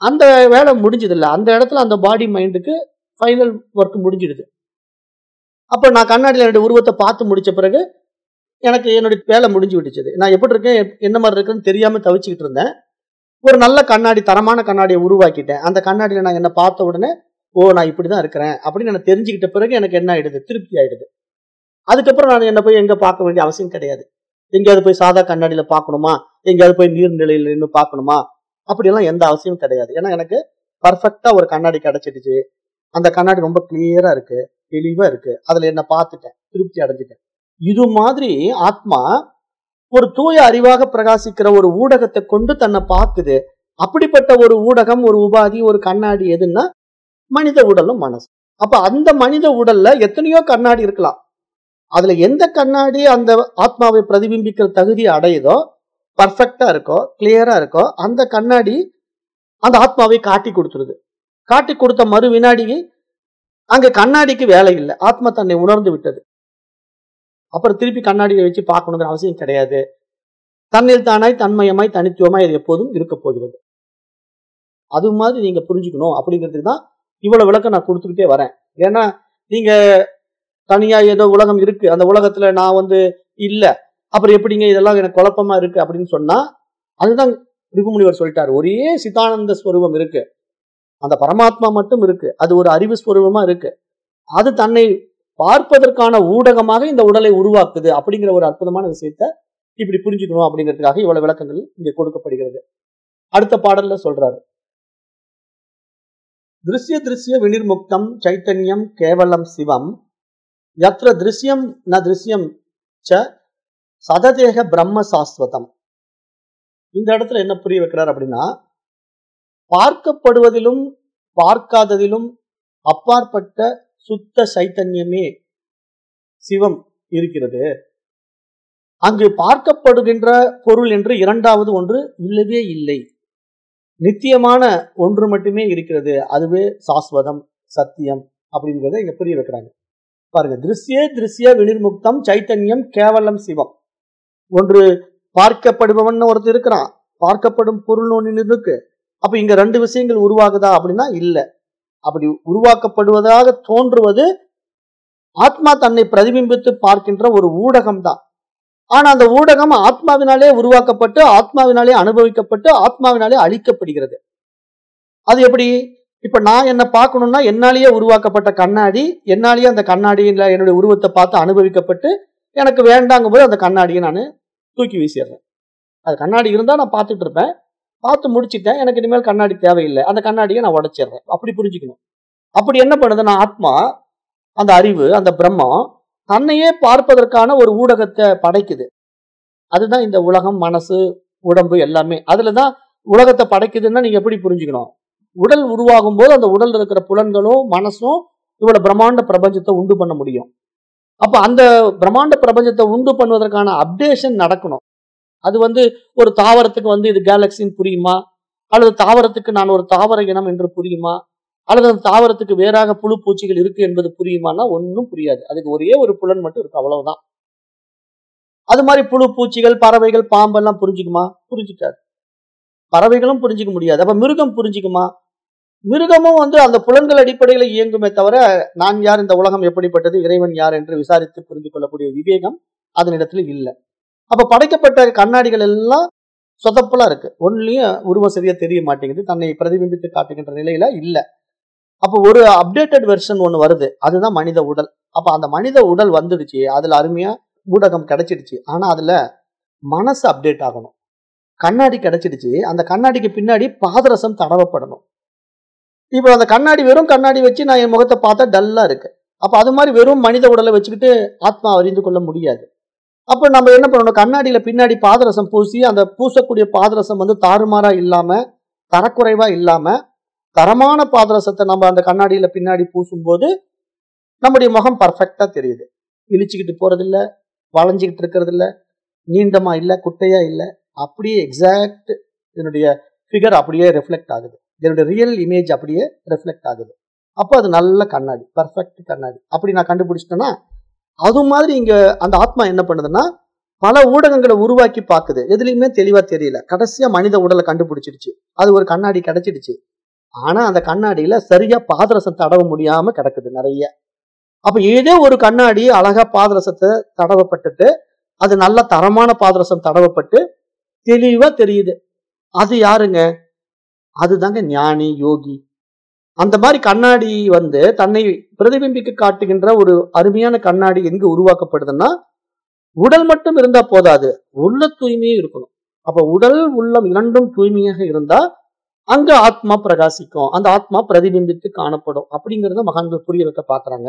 அந்த வேலை முடிஞ்சது இல்லை. அந்த இடத்துல அந்த பாடி மைண்டுக்கு ஃபைனல் ஒர்க் முடிஞ்சிடுது. அப்ப நான் கண்ணாடியில் என்னுடைய உருவத்தை பார்த்து முடிச்ச பிறகு எனக்கு என்னுடைய வேலை முடிஞ்சு விட்டுச்சது. நான் எப்படி இருக்கேன், என்ன மாதிரி இருக்குன்னு தெரியாம தவிச்சுக்கிட்டு இருந்தேன். ஒரு நல்ல கண்ணாடி, தரமான கண்ணாடியை உருவாக்கிட்டேன். அந்த கண்ணாடியில நான் என்ன பார்த்த உடனே, ஓ நான் இப்படிதான் இருக்கிறேன் அப்படின்னு நான் தெரிஞ்சுக்கிட்ட பிறகு எனக்கு என்ன ஆயிடுது, திருப்தி ஆயிடுது. அதுக்கப்புறம் நான் என்ன போய் எங்க பார்க்க வேண்டிய அவசியம் கிடையாது. எங்கேயாவது போய் சாதா கண்ணாடியில பார்க்கணுமா, எங்கேயாவது போய் நீர்நிலையில நின்று பார்க்கணுமா, அப்படியெல்லாம் எந்த அவசியம் கிடையாது. ஏன்னா எனக்கு பர்ஃபெக்டா ஒரு கண்ணாடி கிடைச்சிடுச்சு. அந்த கண்ணாடி ரொம்ப கிளியரா இருக்கு, தெளிவா இருக்கு. அதுல என்ன பார்த்துட்டேன், திருப்தி அடைஞ்சிட்டேன். இது மாதிரி ஆத்மா ஒரு தூய அறிவாக பிரகாசிக்கிற ஒரு ஊடகத்தை கொண்டு தன்னை பார்க்குது. அப்படிப்பட்ட ஒரு ஊடகம், ஒரு உபாதி, ஒரு கண்ணாடி எதுன்னா மனித உடலும் மனசு. அப்ப அந்த மனித உடல்ல எத்தனையோ கண்ணாடி இருக்கலாம். அதுல எந்த கண்ணாடி அந்த ஆத்மாவை பிரதிபிம்பிக்கிற தகுதி அடையுதோ, பர்ஃபெக்டா இருக்கோ, கிளியரா இருக்கோ, அந்த கண்ணாடி அந்த ஆத்மாவை காட்டி கொடுத்துருது. காட்டி கொடுத்த மறு வினாடி அங்க கண்ணாடிக்கு வேலை இல்லை, ஆத்மா தன்னை உணர்ந்து விட்டது. அப்புறம் திருப்பி கண்ணாடியை வச்சு பார்க்கணுங்கிற அவசியம் கிடையாது. தன்னில் தானாய், தன்மயமாய், தனித்துவமாய் அது எப்போதும் இருக்க போகிறது. அது மாதிரி நீங்க புரிஞ்சுக்கணும். அப்படிங்கிறதுக்கு தான் இவ்வளவு விளக்கம் நான் கொடுத்துக்கிட்டே வரேன். ஏன்னா நீங்க தனியா ஏதோ உலகம் இருக்கு, அந்த உலகத்துல நான் வந்து இல்ல, அப்புறம் எப்படிங்க இதெல்லாம் எனக்கு குழப்பமா இருக்கு அப்படின்னு சொன்னா, அதுதான் ரிபுமுனிவர் சொல்லிட்டாரு. ஒரே சிதானந்த ஸ்வரூபம் இருக்கு, அந்த பரமாத்மா மட்டும் இருக்கு, அது ஒரு அறிவு ஸ்வரூபமா இருக்கு. அது தன்னை பார்ப்பதற்கான ஊடகமாக இந்த உடலை உருவாக்குது. அப்படிங்கிற ஒரு அற்புதமான விஷயத்த இப்படி புரிஞ்சுக்கணும் அப்படிங்கிறதுக்காக இவ்வளவு விளக்கங்கள் இங்கே கொடுக்கப்படுகிறது. அடுத்த பாடல்ல சொல்றாரு, திருஷ்ய திருஷ்ய வினிர்முக்தம் சைத்தன்யம் கேவலம் சிவம் யத்ர திருஷ்யம் ந திருஷ்யம் ச சததேக பிரம்ம சாஸ்வதம். இந்த இடத்துல என்ன புரிய வைக்கிறார் அப்படின்னா, பார்க்கப்படுவதிலும் பார்க்காததிலும் அப்பாற்பட்ட சுத்த சைத்தன்யமே சிவம் இருக்கிறது. அங்கு பார்க்கப்படுகின்ற பொருள் என்று இரண்டாவது ஒன்று இல்லவே இல்லை. நித்தியமான ஒன்று மட்டுமே இருக்கிறது, அதுவே சாஸ்வதம், சத்தியம் அப்படிங்கிறத இங்க புரிய வைக்கிறாங்க. பாருங்க, திருஷ்ய திருஷ்ய வினிர்முக்தம் சைத்தன்யம் கேவலம் சிவம். ஒன்று பார்க்கப்படுபவன் ஒருத்தர் இருக்கிறான், பார்க்கப்படும் பொருள் ஒன்று இருக்கு. அப்ப இங்க ரெண்டு விஷயங்கள் உருவாகுதா அப்படின்னா இல்ல. அப்படி உருவாக்கப்படுவதாக தோன்றுவது ஆத்மா தன்னை பிரதிபிம்பித்து பார்க்கின்ற ஒரு ஊடகம் தான். ஆனா அந்த ஊடகம் ஆத்மாவினாலே உருவாக்கப்பட்டு, ஆத்மாவினாலே அனுபவிக்கப்பட்டு, ஆத்மாவினாலே அழிக்கப்படுகிறது. அது எப்படி? இப்ப நான் என்ன பார்க்கணும்னா என்னாலேயே உருவாக்கப்பட்ட கண்ணாடி, என்னாலேயே அந்த கண்ணாடியில என்னுடைய உருவத்தை பார்த்து அனுபவிக்கப்பட்டு, எனக்கு வேண்டாங்கும் போது அந்த கண்ணாடியை நான் தூக்கி வீசிடுறேன். அது கண்ணாடி இருந்தா நான் பார்த்துட்டு இருப்பேன், பார்த்து முடிச்சுட்டேன், எனக்கு இனிமேல் கண்ணாடி தேவையில்லை, அந்த கண்ணாடியை நான் உடைச்சிடுறேன். அப்படி புரிஞ்சுக்கணும். அப்படி என்ன பண்ணுது, நான் ஆத்மா, அந்த அறிவு, அந்த பிரம்மம் தன்னையே பார்ப்பதற்கான ஒரு ஊடகத்தை படைக்குது. அதுதான் இந்த உலகம், மனசு, உடம்பு எல்லாமே. அதுலதான் உலகத்தை படைக்குதுன்னா நீங்க எப்படி புரிஞ்சுக்கணும், உடல் உருவாகும் போது அந்த உடல் இருக்கிற புலன்களும் மனசும் இவ்வளவு பிரம்மாண்ட பிரபஞ்சத்தை உண்டு பண்ண முடியும். அப்ப அந்த பிரம்மாண்ட பிரபஞ்சத்தை உண்டு பண்ணுவதற்கான அப்டேஷன் நடக்கணும். அது வந்து ஒரு தாவரத்துக்கு வந்து இது கேலக்சின்னு புரியுமா, அல்லது தாவரத்துக்கு நான் ஒரு தாவர இனம் என்று புரியுமா, அல்லது அந்த தாவரத்துக்கு வேறாக புழு பூச்சிகள் இருக்கு என்பது புரியுமானா ஒன்றும் புரியாது. அதுக்கு ஒரே ஒரு புலன் மட்டும் இருக்கு, அவ்வளவுதான். அது மாதிரி புழு பூச்சிகள், பறவைகள், பாம்பெல்லாம் புரிஞ்சுக்குமா? புரிஞ்சுக்காது. பறவைகளும் புரிஞ்சுக்க முடியாது. அப்ப மிருகம் புரிஞ்சுக்குமா? மிருகமும் வந்து அந்த புலன்கள் அடிப்படையில் இயங்குமே தவிர, நான் யார், இந்த உலகம் எப்படிப்பட்டது, இறைவன் யார் என்று விசாரித்து புரிந்து கொள்ளக்கூடிய விவேகம் அதனிடத்துல இல்லை. அப்ப படைக்கப்பட்ட கண்ணாடிகள் எல்லாம் சொதப்பலா இருக்கு, ஒன்னுலயும் உருவம் சரியா தெரிய மாட்டேங்குது, தன்னை பிரதிபிம்பித்து காட்டுகின்ற நிலையில இல்ல. அப்போ ஒரு அப்டேட்டட் வெர்ஷன் ஒண்ணு வருது, அதுதான் மனித உடல். அப்ப அந்த மனித உடல் வந்துடுச்சு, அதுல அருமையா ஊடகம் கிடைச்சிடுச்சு. ஆனா அதுல மனசு அப்டேட் ஆகணும். கண்ணாடி கிடைச்சிடுச்சு, அந்த கண்ணாடிக்கு பின்னாடி பாதரசம் தடவப்படணும். இப்போ அந்த கண்ணாடி வெறும் கண்ணாடி வச்சு நான் என் முகத்தை பார்த்தா டல்லா இருக்கு. அப்ப அது மாதிரி வெறும் மனித உடலை வச்சுக்கிட்டு ஆத்மா அறிந்து கொள்ள முடியாது. அப்ப நம்ம என்ன பண்ணணும், கண்ணாடியில பின்னாடி பாதரசம் பூசி, அந்த பூசக்கூடிய பாதரசம் வந்து தாறுமாறா இல்லாம, தரக்குறைவா இல்லாம, தரமான பாதரசத்தை நம்ம அந்த கண்ணாடியில பின்னாடி பூசும் போது நம்முடைய முகம் பர்ஃபெக்டா தெரியுது. இழிச்சுக்கிட்டு போறது இல்ல, வளைஞ்சுக்கிட்டு இருக்கிறது இல்ல, நீண்டமா இல்ல, குட்டையா இல்ல, அப்படியே எக்ஸாக்ட் என்னுடைய ஃபிகர் அப்படியே ரெஃப்ளெக்ட் ஆகுது, என்னுடைய ரியல் இமேஜ் அப்படியே ரெஃப்ளெக்ட் ஆகுது. அப்போ அது நல்ல கண்ணாடி, பர்ஃபெக்ட் கண்ணாடி. அப்படி நான் கண்டுபிடிச்சிட்டேன்னா, அது மாதிரி இங்க அந்த ஆத்மா என்ன பண்ணுதுன்னா பல ஊடகங்களை உருவாக்கி பார்க்குது, எதுலையுமே தெளிவா தெரியல. கடைசியா மனித உடலை கண்டுபிடிச்சிடுச்சு, அது ஒரு கண்ணாடி கிடைச்சிடுச்சு. ஆனா அந்த கண்ணாடியில சரியா பாதரசம் தடவ முடியாம கிடக்குது நிறைய. அப்ப ஏதோ ஒரு கண்ணாடி அழகா பாதரசத்தை தடவப்பட்டுட்டு, அது நல்ல தரமான பாதரசம் தடவப்பட்டு தெளிவா தெரியுது. அது யாருங்க? அதுதாங்க ஞானி, யோகி. அந்த மாதிரி கண்ணாடி வந்து தன்னை பிரதிபிம்பிக்க காட்டுகின்ற ஒரு அருமையான கண்ணாடி எங்கு உருவாக்கப்படுதுன்னா, உடல் மட்டும் இருந்தா போதாது, உள்ள தூய்மையும் இருக்கணும். அப்ப உடல் உள்ளம் இரண்டும் தூய்மையாக இருந்தா அங்க ஆத்மா பிரகாசிக்கும், அந்த ஆத்மா பிரதிபிம்பித்து காணப்படும் அப்படிங்கறத மகான்கள் புரிய வைக்க பாக்குறாங்க.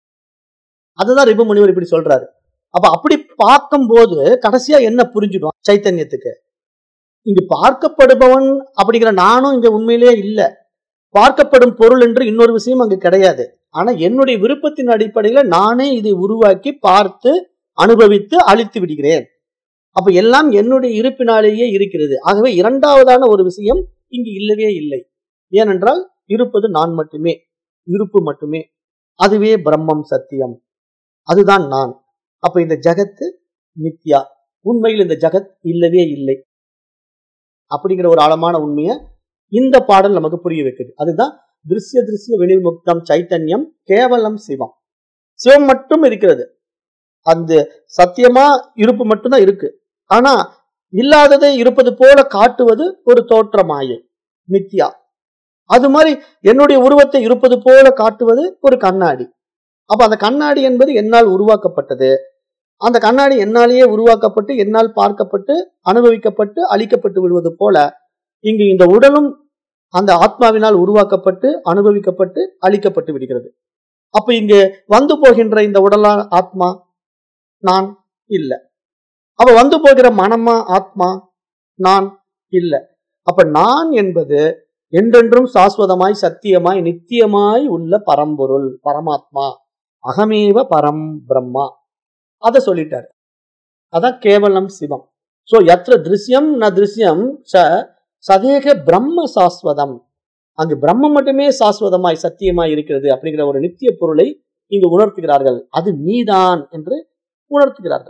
அதுதான் ரிபு முனிவர் இப்படி சொல்றாரு. அப்ப அப்படி பார்க்கும் போது கடைசியா என்ன புரிஞ்சிடும் சைத்தன்யத்துக்கு? இங்கு பார்க்கப்படுபவன் அப்படிங்கிற நானும் இங்க உண்மையிலேயே இல்ல, பார்க்கப்படும் பொருள் என்று இன்னொரு விஷயம் அங்கு கிடையாது. ஆனா என்னுடைய விருப்பத்தின் அடிப்படையில நானே இதை உருவாக்கி பார்த்து அனுபவித்து அழித்து விடுகிறேன். அப்ப எல்லாம் என்னுடைய இருப்பினாலேயே இருக்கிறது. ஆகவே இரண்டாவதான ஒரு விஷயம் இங்கு இல்லவே இல்லை. ஏனென்றால் இருப்பது நான் மட்டுமே, இருப்பு மட்டுமே. அதுவே பிரம்மம், சத்தியம். அதுதான் நான். அப்ப இந்த ஜகத்து மித்யா, உண்மையில் இந்த ஜகத் இல்லவே இல்லை அப்படிங்கிற ஒரு ஆழமான உண்மையை இந்த பாடல் நமக்கு புரிய வைக்குது. அதுதான் திருஷ்ய திருஷ்ய வினிர்முக்தம் சைத்தன்யம் கேவலம் சிவம். சிவம் மட்டும் இருக்கிறது, அந்த சத்தியமா இருப்பு மட்டும்தான் இருக்கு. ஆனா இல்லாததை இருப்பது போல காட்டுவது ஒரு தோற்றமாயை, மித்யா. அது மாதிரி என்னுடைய உருவத்தை இருப்பது போல காட்டுவது ஒரு கண்ணாடி. அப்ப அந்த கண்ணாடி என்பது என்னால் உருவாக்கப்பட்டது. அந்த கண்ணாடி என்னாலேயே உருவாக்கப்பட்டு என்னால் பார்க்கப்பட்டு அனுபவிக்கப்பட்டு அழிக்கப்பட்டு விடுவது போல இங்கு இந்த உடலும் அந்த ஆத்மாவினால் உருவாக்கப்பட்டு அனுபவிக்கப்பட்டு அழிக்கப்பட்டு விடுகிறது. அப்ப இங்கு வந்து போகின்ற இந்த உடலான ஆத்மா நான் இல்ல. அப்ப வந்து போகிற மனமா ஆத்மா நான் இல்ல. அப்ப நான் என்பது என்றென்றும் சாஸ்வதமாய் சத்தியமாய் நித்தியமாய் உள்ள பரம்பொருள், பரமாத்மா, அகமேவ பரம் பிரம்மா. அத சொல்லிட்டாரு. அதான் கேவலம் சிவம். சோ யத்ர திருஷ்யம் ந திருஷ்யம் ச சதேக பிரம்ம சாஸ்வதம். அங்கு பிரம்மம் மட்டுமே சாஸ்வதமாய் சத்தியமாய் இருக்கிறது அப்படிங்கிற ஒரு நித்திய பொருளை இங்கு உணர்த்துகிறார்கள். அது நீதான் என்று உணர்த்துகிறார்கள்.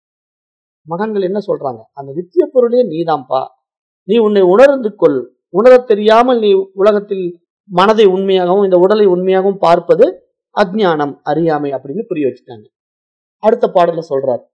மகான்கள் என்ன சொல்றாங்க? அந்த நித்திய பொருளே நீதான்பா, நீ உன்னை உணர்ந்து கொள். உணரத் தெரியாமல் நீ உலகத்தில் மனதை உண்மையாகவும் இந்த உடலை உண்மையாகவும் பார்ப்பது அஜ்ஞானம், அறியாமை அப்படின்னு புரிய வச்சுட்டாங்க. அடுத்த பாடல சொல்றார்,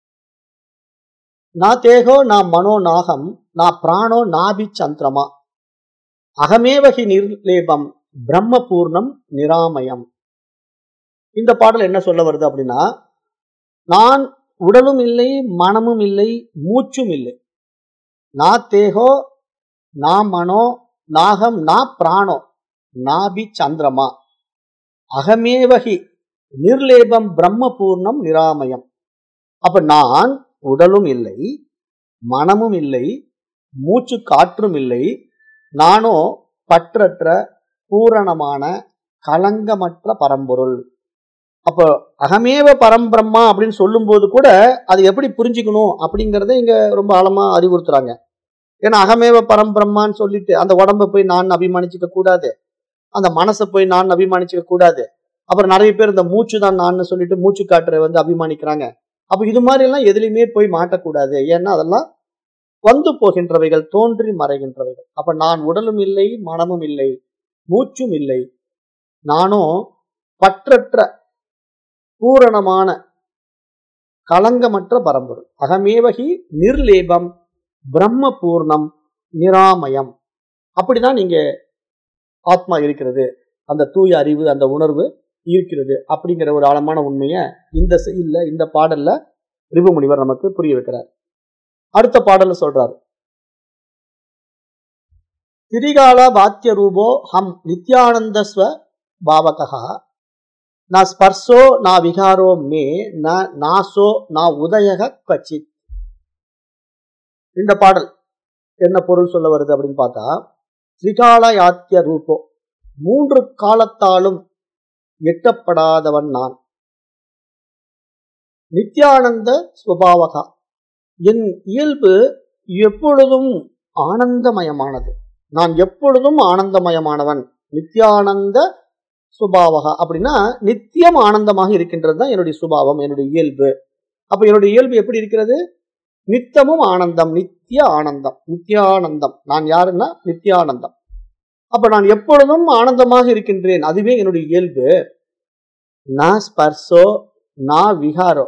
நா தேகோ நா மனோ நாகம் நா பிராணோ நாபி சந்திரமா அகமேவகி நிர்லேபம் பிரம்ம பூர்ணம் நிராமயம். இந்த பாடல் என்ன சொல்ல வருது அப்படின்னா, நான் உடலும் இல்லை, மனமும் இல்லை, மூச்சும் இல்லை. நா தேகோ நா மனோ நாகம் நா பிராணோ நாபி சந்திரமா அகமேவகி நிர்லேபம் பிரம்ம பூர்ணம் நிராமயம். அப்ப நான் உடலும் இல்லை, மனமும் இல்லை, மூச்சு காற்றும் இல்லை, நானோ பற்றற்ற பூரணமான களங்கமற்ற பரம்பொருள். அப்போ அகமேவ பரம்பிரம்மா அப்படின்னு சொல்லும் போது கூட அது எப்படி புரிஞ்சுக்கணும் அப்படிங்கறத இங்க ரொம்ப ஆழமா அறிவுறுத்துறாங்க. ஏன்னா அகமேவ பரம்பிரம்மான்னு சொல்லிட்டு அந்த உடம்பை போய் நான் அபிமானிச்சுக்க கூடாது, அந்த மனசை போய் நான் அபிமானிச்சுக்க கூடாது. அப்புறம் நிறைய பேர் இந்த மூச்சு தான் நான் சொல்லிட்டு மூச்சு காற்றை வந்து அபிமானிக்கிறாங்க. அப்ப இது மாதிரி எல்லாம் எதுலையுமே போய் மாட்டக்கூடாது. ஏன்னா அதெல்லாம் வந்து போகின்றவைகள், தோன்றி மறைகின்றவைகள். அப்ப நான் உடலும் இல்லை, மனமும் இல்லை, மூச்சும் இல்லை, நானும் பற்றற்ற பூரணமான களங்கமற்ற பரம்பொருள். அகமேவகி நிர்லேபம் பிரம்ம பூர்ணம் நிராமயம். அப்படிதான் நீங்க ஆத்மா இருக்கிறது, அந்த தூய அறிவு, அந்த உணர்வு இருக்கிறது அப்படிங்கிற ஒரு ஆழமான உண்மையை இந்த இல்ல இந்த பாடல்ல ரிபு முனிவர் நமக்கு புரிய வைக்கிறார். அடுத்த பாடல்ல சொல்றாரு, திரிகால வாத்திய ரூபோ ஹம் நித்யானந்த ஸ்வ பாவகா நா ஸ்பர்சோ நா விகாரோ மே ந நாசோ நா உதயக கச்சித். இந்த பாடல் என்ன பொருள் சொல்ல வருது அப்படின்னு பார்த்தா, திரிகால யாத்திய ரூபோ, மூன்று காலத்தாலும் எட்டப்படாதவன் நான், நித்யானந்த ஸ்வபாவகா, என் இயல்பு எப்பொழுதும் ஆனந்தமயமானது, நான் எப்பொழுதும் ஆனந்தமயமானவன். நித்யானந்த சுபாவகா அப்படின்னா நித்தியம் ஆனந்தமாக இருக்கின்றது தான் என்னுடைய சுபாவம், என்னுடைய இயல்பு. அப்ப என்னுடைய இயல்பு எப்படி இருக்கிறது? நித்தமும் ஆனந்தம், நித்திய ஆனந்தம், நித்யானந்தம். நான் யாருன்னா நித்யானந்தம். அப்ப நான் எப்பொழுதும் ஆனந்தமாக இருக்கின்றேன், அதுவே என்னுடைய இயல்பு. நா ஸ்பர்சோ நா விகாரோ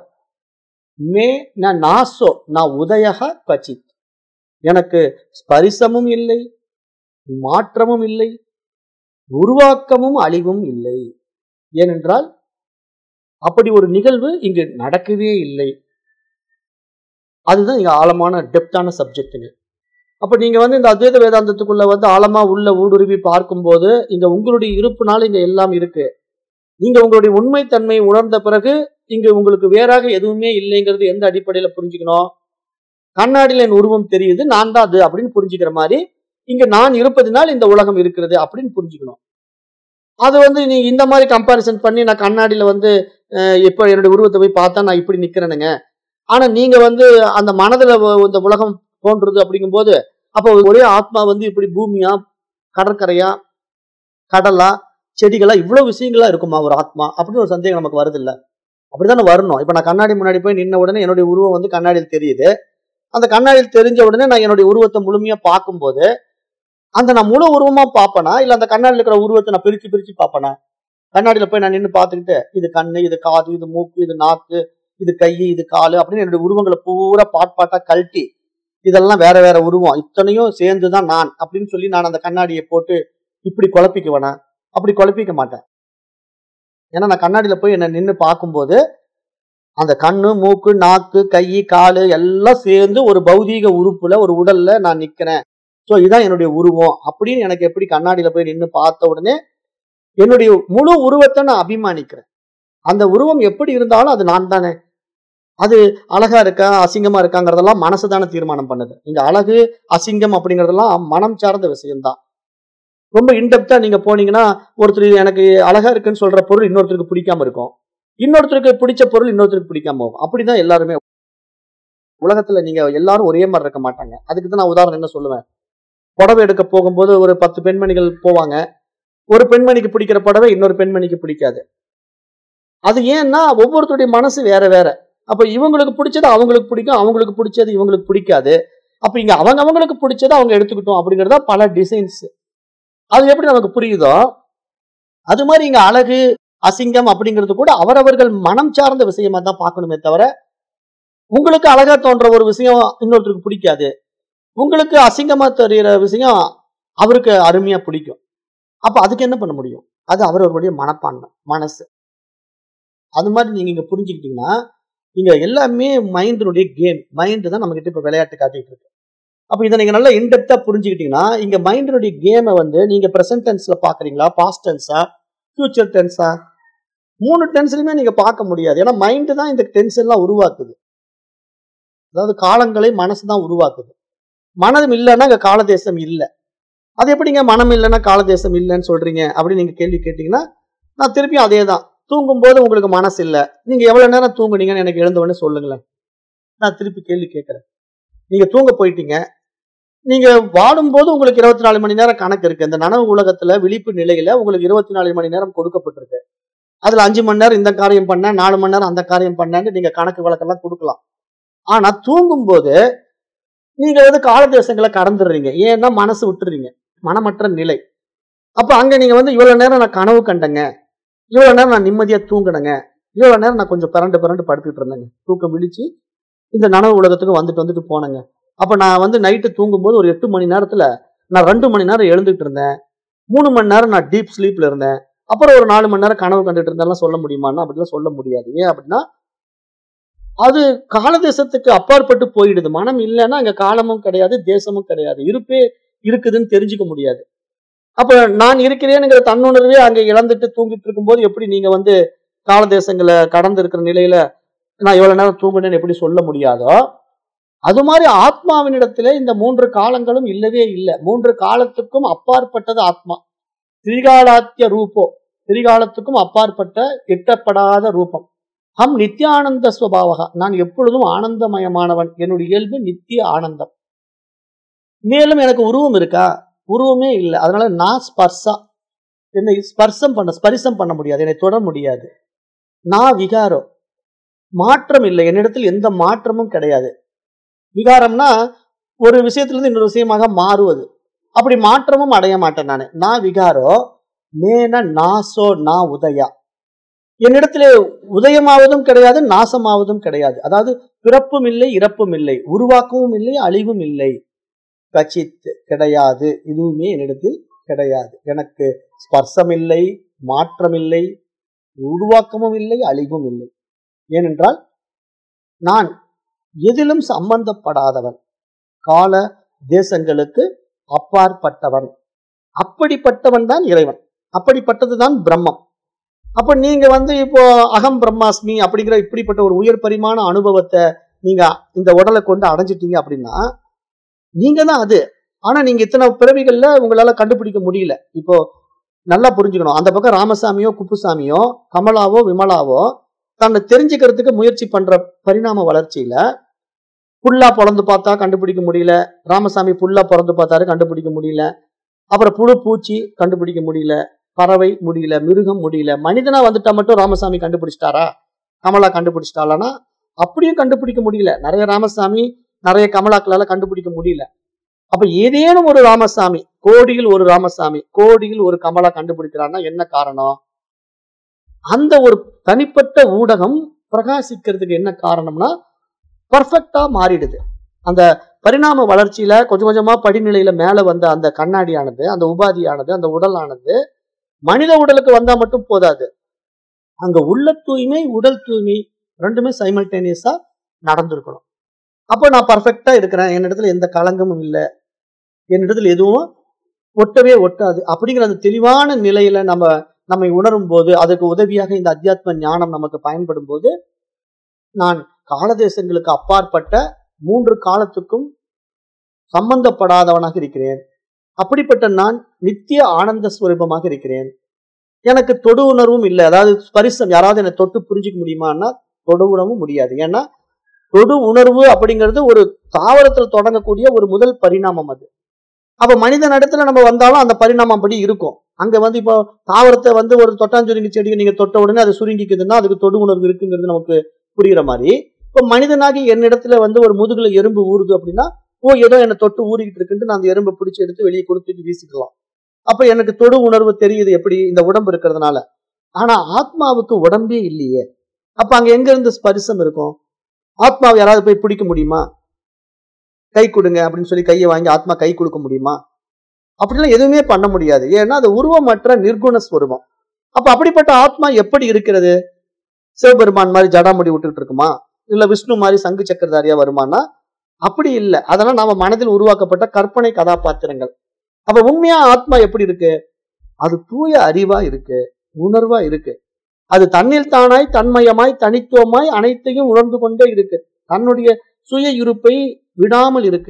மே ந நாசோ ந உதயக கச்சித். எனக்கு ஸ்பரிசமும் இல்லை, மாற்றமும் இல்லை, உருவாக்கமும் அழிவும் இல்லை. ஏனென்றால் அப்படி ஒரு நிகழ்வு இங்கு நடக்கவே இல்லை. அதுதான் இங்க ஆழமான டெப்தான சப்ஜெக்டுங்க. அப்ப நீங்க வந்து இந்த அத்வைத வேதாந்தத்துக்குள்ள வந்து ஆழமா உள்ள ஊடுருவி பார்க்கும்போது இங்க உங்களுடைய இருப்புனால இங்க எல்லாம் இருக்கு. நீங்க உங்களுடைய உண்மைத்தன்மை உணர்ந்த பிறகு இங்க உங்களுக்கு வேறாக எதுவுமே இல்லைங்கிறது எந்த அடிப்படையில புரிஞ்சுக்கணும்? கண்ணாடியில என் உருவம் தெரியுது, நான் தான் அது அப்படின்னு புரிஞ்சுக்கிற மாதிரி இங்க நான் இருப்பதினால் இந்த உலகம் இருக்கிறது அப்படின்னு புரிஞ்சுக்கணும். அது வந்து நீ இந்த மாதிரி கம்பாரிசன் பண்ணி நான் கண்ணாடியில வந்து இப்ப என்னுடைய உருவத்தை போய் பார்த்தா நான் இப்படி நிக்கிறேனுங்க, ஆனா நீங்க வந்து அந்த மனதுல இந்த உலகம் தோன்றுறது அப்படிங்கும் போது அப்போ ஒரே ஆத்மா வந்து இப்படி பூமியா, கடற்கரையா, கடலா, செடிகளா, இவ்வளவு விஷயங்களா இருக்குமா ஒரு ஆத்மா அப்படின்னு ஒரு சந்தேகம் நமக்கு வருது இல்ல? அப்படித்தானே வரணும். இப்ப நான் கண்ணாடி முன்னாடி போய் நின்ன உடனே என்னுடைய உருவம் வந்து கண்ணாடியில் தெரியுது. அந்த கண்ணாடியில் தெரிஞ்ச உடனே நான் என்னுடைய உருவத்தை முழுமையா பார்க்கும்போது அந்த நான் முழு உருவமா பார்ப்பனா இல்ல அந்த கண்ணாடியில் இருக்கிற உருவத்தை நான் பிரிச்சு பிரிச்சு பார்ப்பனா? கண்ணாடியில போய் நான் நின்று பார்த்துக்கிட்டு இது கண்ணு, இது காது, இது மூக்கு, இது நாக்கு, இது கை, இது காலு அப்படின்னு என்னுடைய உருவங்களை பூரா பாட் பாட்டா கழட்டி இதெல்லாம் வேற வேற உருவம் இத்தனையும் சேர்ந்துதான் நான் அப்படின்னு சொல்லி நான் அந்த கண்ணாடியை போட்டு இப்படி குழப்பிக்குவேனா? அப்படி குழப்பிக்க மாட்டேன். ஏன்னா நான் கண்ணாடியில போய் என்ன நின்று பார்க்கும்போது அந்த கண்ணு, மூக்கு, நாக்கு, கை, காலு எல்லாம் சேர்ந்து ஒரு பௌதீக உறுப்புல ஒரு உடல்ல நான் நிக்கிறேன். சோ இதுதான் என்னுடைய உருவம் அப்படின்னு எனக்கு எப்படி கண்ணாடியில போய் நின்று பார்த்த உடனே என்னுடைய முழு உருவத்தை நான் அபிமானிக்கிறேன். அந்த உருவம் எப்படி இருந்தாலும் அது நான் தானே. அது அழகா இருக்கா அசிங்கமா இருக்காங்கிறதெல்லாம் மனசு தானே தீர்மானம் பண்ணுது. இந்த அழகு அசிங்கம் அப்படிங்கறதெல்லாம் மனம் சார்ந்த விஷயம்தான். ரொம்ப இன்டெப்தா நீங்க போனீங்கன்னா ஒருத்தர் எனக்கு அழகா இருக்குன்னு சொல்ற பொருள் இன்னொருத்தருக்கு பிடிக்காம இருக்கும், இன்னொருத்தருக்கு பிடிச்ச பொருள் இன்னொருத்தருக்கு பிடிக்காம போகும். அப்படிதான் எல்லாருமே உலகத்துல. நீங்க எல்லாரும் ஒரே மாதிரி இருக்க மாட்டாங்க. அதுக்கு தான் நான் உதாரணம் என்ன சொல்லுவேன், புடவை எடுக்க போகும்போது ஒரு பத்து பெண்மணிகள் போவாங்க. ஒரு பெண்மணிக்கு பிடிக்கிற புடவை இன்னொரு பெண்மணிக்கு பிடிக்காது. அது ஏன்னா ஒவ்வொருத்தருடைய மனசு வேற வேற. அப்ப இவங்களுக்கு பிடிச்சது அவங்களுக்கு பிடிக்கும், அவங்களுக்கு பிடிச்சது இவங்களுக்கு பிடிக்காது. அப்ப இங்க அவங்க அவங்களுக்கு பிடிச்சதை அவங்க எடுத்துக்கிட்டோம் அப்படிங்கறத பல டிசைன்ஸ். அது எப்படி நமக்கு புரியுதோ அது மாதிரி இங்க அழகு அசிங்கம் அப்படிங்கிறது கூட அவரவர்கள் மனம் சார்ந்த விஷயமா தான் பார்க்கணுமே தவிர, உங்களுக்கு அழகா தோன்ற ஒரு விஷயம் இன்னொருத்தருக்கு பிடிக்காது, உங்களுக்கு அசிங்கமா தெரிகிற விஷயம் அவருக்கு அருமையா பிடிக்கும். அப்ப அதுக்கு என்ன பண்ண முடியும்? அது அவரவருடைய மனப்பான்மை, மனசு. அது மாதிரி நீங்க இங்க புரிஞ்சுக்கிட்டீங்கன்னா இங்க எல்லாமே மைண்டினுடைய கேம். மைண்ட் தான் நம்ம கிட்ட இப்ப விளையாட்டு காட்டிட்டு இருக்கு. அப்ப இதை நீங்க நல்லா இன்டெப்தா புரிஞ்சுக்கிட்டீங்கன்னா இங்க மைண்டினுடைய கேமை வந்து நீங்க பிரசன்ட் டென்ஸ்ல பாக்குறீங்களா, பாஸ்ட் டென்ஸா, ஃபியூச்சர் டென்ஸா? மூணு டென்ஸ்லயுமே நீங்க பார்க்க முடியாது. ஏன்னா மைண்ட் தான் இந்த டென்ஸ் எல்லாம் உருவாக்குது. அதாவது காலங்களை மனசு தான் உருவாக்குது. மனம் இல்லைன்னா இங்க காலதேசம் இல்லை. அது எப்படிங்க மனம் இல்லைன்னா காலதேசம் இல்லைன்னு சொல்றீங்க அப்படின்னு நீங்க கேள்வி கேட்டீங்கன்னா நான் திருப்பியும் அதே தான். தூங்கும் போது உங்களுக்கு மனசு இல்லை, நீங்க எவ்வளவு நேரம் தூங்குனீங்கன்னு எனக்கு எழுந்த உடனே சொல்லுங்களேன். நான் திருப்பி கேள்வி கேட்கிறேன். நீங்க தூங்க போயிட்டீங்க, நீங்க வாடும்போது உங்களுக்கு இருபத்தி நாலு மணி நேரம் கணக்கு இருக்கு. இந்த நனவு உலகத்துல விழிப்பு நிலையில உங்களுக்கு இருபத்தி நாலு மணி நேரம் கொடுக்கப்பட்டிருக்கு. அதுல அஞ்சு மணி நேரம் இந்த காரியம் பண்ண, நாலு மணி நேரம் அந்த காரியம் பண்ணு நீங்க கணக்கு வழக்கெல்லாம் கொடுக்கலாம். ஆனா தூங்கும் போது நீங்க வந்து காலதேசங்களை கடந்துடுறீங்க. ஏன்னா மனசு விட்டுறீங்க, மனமற்ற நிலை. அப்ப அங்க நீங்க வந்து இவ்வளவு நேரம் நான் கனவு கண்டங்க, இவ்வளவு நேரம் நான் நிம்மதியா தூங்கினேங்க, இவ்வளவு நேரம் நான் கொஞ்சம் பிறண்டு பிறண்டு படுத்துட்டு இருந்தேங்க, தூக்கம் விழிச்சு இந்த நனவு உலகத்துக்கு வந்துட்டு வந்துட்டு போனேங்க. அப்ப நான் வந்து நைட்டு தூங்கும் போது ஒரு எட்டு மணி நேரத்துல நான் ரெண்டு மணி நேரம் எழுந்துட்டு இருந்தேன், மூணு மணி நேரம் நான் டீப் ஸ்லீப்ல இருந்தேன், அப்புறம் ஒரு நாலு மணி நேரம் கனவு கண்டுட்டு இருந்தாலும் சொல்ல முடியுமான்னா அப்படிலாம் சொல்ல முடியாது. ஏன் அப்படின்னா அது காலதேசத்துக்கு அப்பாற்பட்டு போயிடுது. மனம் இல்லைன்னா அங்க காலமும் கிடையாது, தேசமும் கிடையாது, இருப்பே இருக்குதுன்னு தெரிஞ்சுக்க முடியாது. அப்ப நான் இருக்கிறேனுங்கிற தன்னுணர்வே அங்க இழந்துட்டு தூங்கிட்டு இருக்கும் போது எப்படி நீங்க வந்து காலதேசங்களை கடந்து இருக்கிற நிலையில நான் எவ்வளவு நேரம் தூங்குனேன்னு எப்படி சொல்ல முடியாதோ, அது மாதிரி ஆத்மாவினிடத்திலே இந்த மூன்று காலங்களும் இல்லவே இல்லை. மூன்று காலத்துக்கும் அப்பாற்பட்டது ஆத்மா. திரிகாலாத்திய ரூபோ, திரிகாலத்துக்கும் அப்பாற்பட்ட எட்டப்படாத ரூபம். ஹம் நித்தியானந்த ஸ்வபாவகா, நான் எப்பொழுதும் ஆனந்தமயமானவன், என்னுடைய இயல்பு நித்திய ஆனந்தம். மேலும் எனக்கு உருவம் இருக்கா? உருவமே இல்லை. அதனால நான் ஸ்பர்சா, என்னை ஸ்பர்சம் பண்ண ஸ்பரிசம் பண்ண முடியாது, என்னை தொட முடியாது. நான் விகாரோ, மாற்றம் இல்லை, என்னிடத்தில் எந்த மாற்றமும் கிடையாது. விகாரம்னா ஒரு விஷயத்திலிருந்து இன்னொரு விஷயமாக மாறுவது. அப்படி மாற்றமும் அடைய மாட்டேன் நானு. நான் விகாரோ மேன நாசோ நா உதயா. என்னிடத்திலே உதயமாவதும் கிடையாது, நாசமாவதும் கிடையாது. அதாவது பிறப்பும் இல்லை, இறப்பும் இல்லை, உருவாக்கமும் இல்லை, அழிவும் இல்லை. கச்சித் கிடையாது, இதுவுமே என்னிடத்தில் கிடையாது. எனக்கு ஸ்பர்சம் இல்லை, மாற்றம் இல்லை, உருவாக்கமும் இல்லை, அழிவும் இல்லை. ஏனென்றால் நான் எதிலும் சம்பந்தப்படாதவன், கால தேசங்களுக்கு அப்பாற்பட்டவன். அப்படிப்பட்டவன் தான் இறைவன், அப்படிப்பட்டதுதான் பிரம்மம். அப்ப நீங்க வந்து இப்போ அகம் பிரம்மாஸ்மி அப்படிங்கிற இப்படிப்பட்ட ஒரு உயர் பரிமாண அனுபவத்தை நீங்க இந்த உடலை கொண்டு அடைஞ்சிட்டீங்க அப்படின்னா நீங்க தான் அது. ஆனா நீங்க இத்தனை பிறவிகள்ல உங்களால கண்டுபிடிக்க முடியல. இப்போ நல்லா புரிஞ்சுக்கணும், அந்த பக்கம் ராமசாமியோ குப்புசாமியோ கமலாவோ விமலாவோ தன்னை தெரிஞ்சுக்கிறதுக்கு முயற்சி பண்ற பரிணாம வளர்ச்சியில புல்லா பிறந்து பார்த்தா கண்டுபிடிக்க முடியல, ராமசாமி புல்லா பிறந்து பார்த்தாரு கண்டுபிடிக்க முடியல, அப்புறம் புழு பூச்சி கண்டுபிடிக்க முடியல, பறவை முடியல, மிருகம் முடியல, மனிதனா வந்துட்டா மட்டும் ராமசாமி கண்டுபிடிச்சிட்டாரா, கமலா கண்டுபிடிச்சிட்டாலானா அப்படியும் கண்டுபிடிக்க முடியல. நிறைய ராமசாமி நிறைய கமலாக்களால கண்டுபிடிக்க முடியல. அப்ப ஏதேனும் ஒரு ராமசாமி, கோடியில் ஒரு ராமசாமி, கோடியில் ஒரு கமலா கண்டுபிடிக்கிறான்னா என்ன காரணம்? அந்த ஒரு தனிப்பட்ட ஊடகம் பிரகாசிக்கிறதுக்கு என்ன காரணம்னா பர்ஃபெக்டா மாறிடுது. அந்த பரிணாம வளர்ச்சியில கொஞ்சம் கொஞ்சமா படிநிலையில மேல வந்த அந்த கண்ணாடியானது, அந்த உபாதியானது, அந்த உடலானது மனித உடலுக்கு வந்தா மட்டும் போதாது, அங்க உள்ள தூய்மை உடல் தூய்மை ரெண்டுமே சைமல்டேனியஸா நடந்திருக்கணும். அப்போ நான் பர்ஃபெக்டா இருக்கிறேன், என்னிடத்துல எந்த களங்கமும் இல்லை, என்னிடத்துல எதுவும் ஒட்டவே ஒட்டாது அப்படிங்கிற அந்த தெளிவான நிலையில நம்ம நம்மை உணரும் போது, அதுக்கு உதவியாக இந்த அத்தியாத்ம ஞானம் நமக்கு பயன்படும் போது நான் காலதேசங்களுக்கு அப்பாற்பட்ட மூன்று காலத்துக்கும் சம்பந்தப்படாதவனாக இருக்கிறேன். அப்படிப்பட்ட நான் நித்திய ஆனந்த ஸ்வரூபமாக இருக்கிறேன். எனக்கு தொடு உணர்வும் இல்லை. அதாவது ஸ்பரிசம், யாராவது என்னை தொட்டு புரிஞ்சுக்க முடியுமான்னா தொடு உணர்வும் முடியாது. ஏன்னா தொடு உணர்வு அப்படிங்கிறது ஒரு தாவரத்தில் தொடங்கக்கூடிய ஒரு முதல் பரிணாமம். அது அப்ப மனிதன் இடத்துல நம்ம வந்தாலும் அந்த பரிணாமம் படி இருக்கும். அங்க வந்து இப்போ தாவரத்தை வந்து ஒரு தொட்டாஞ்சுருங்கி செடியை நீங்க தொட்ட உடனே அது சுருங்கிக்குதுன்னா அதுக்கு தொடு உணர்வு இருக்குங்கிறது நமக்கு புரியுற மாதிரி, இப்ப மனிதனாகி என்னிடத்துல வந்து ஒரு முதுகுல எறும்பு ஊறுது அப்படின்னா, ஓ ஏதோ என்னை தொட்டு ஊறிக்கிட்டு இருக்குன்ட்டு நான் அந்த எறும்பை பிடிச்சி எடுத்து வெளியே கொடுத்து வீசிக்கலாம். அப்ப எனக்கு தொடு உணர்வு தெரியுது, எப்படி? இந்த உடம்பு இருக்கிறதுனால. ஆனா ஆத்மாவுக்கு உடம்பே இல்லையே. அப்ப அங்க எங்க இருந்து ஸ்பரிசம் இருக்கும்? ஆத்மாவை யாராவது போய் பிடிக்க முடியுமா? கை கொடுங்க அப்படின்னு சொல்லி கையை வாங்கி ஆத்மா கை கொடுக்க முடியுமா? அப்படிலாம் எதுவுமே பண்ண முடியாது. ஏன்னா அது உருவமற்ற நிர்குண ஸ்வரூபம். அப்ப அப்படிப்பட்ட ஆத்மா எப்படி இருக்கிறது? சிவபெருமான் மாதிரி ஜடாமுடி விட்டுட்டு இருக்குமா? இல்ல விஷ்ணு மாதிரி சங்கு சக்கரதாரியா வருமானா? அப்படி இல்லை. அதெல்லாம் நாம மனதில் உருவாக்கப்பட்ட கற்பனை கதாபாத்திரங்கள். அப்ப உண்மையா ஆத்மா எப்படி இருக்கு? அது தூய அறிவா இருக்கு, உணர்வா இருக்கு. அது தன்னில் தானாய் தன்மயமாய் தனித்துவமாய் அனைத்தையும் உணர்ந்து கொண்டே இருக்கு. தன்னுடைய சுய இருப்பை விடாமல் இருக்கு.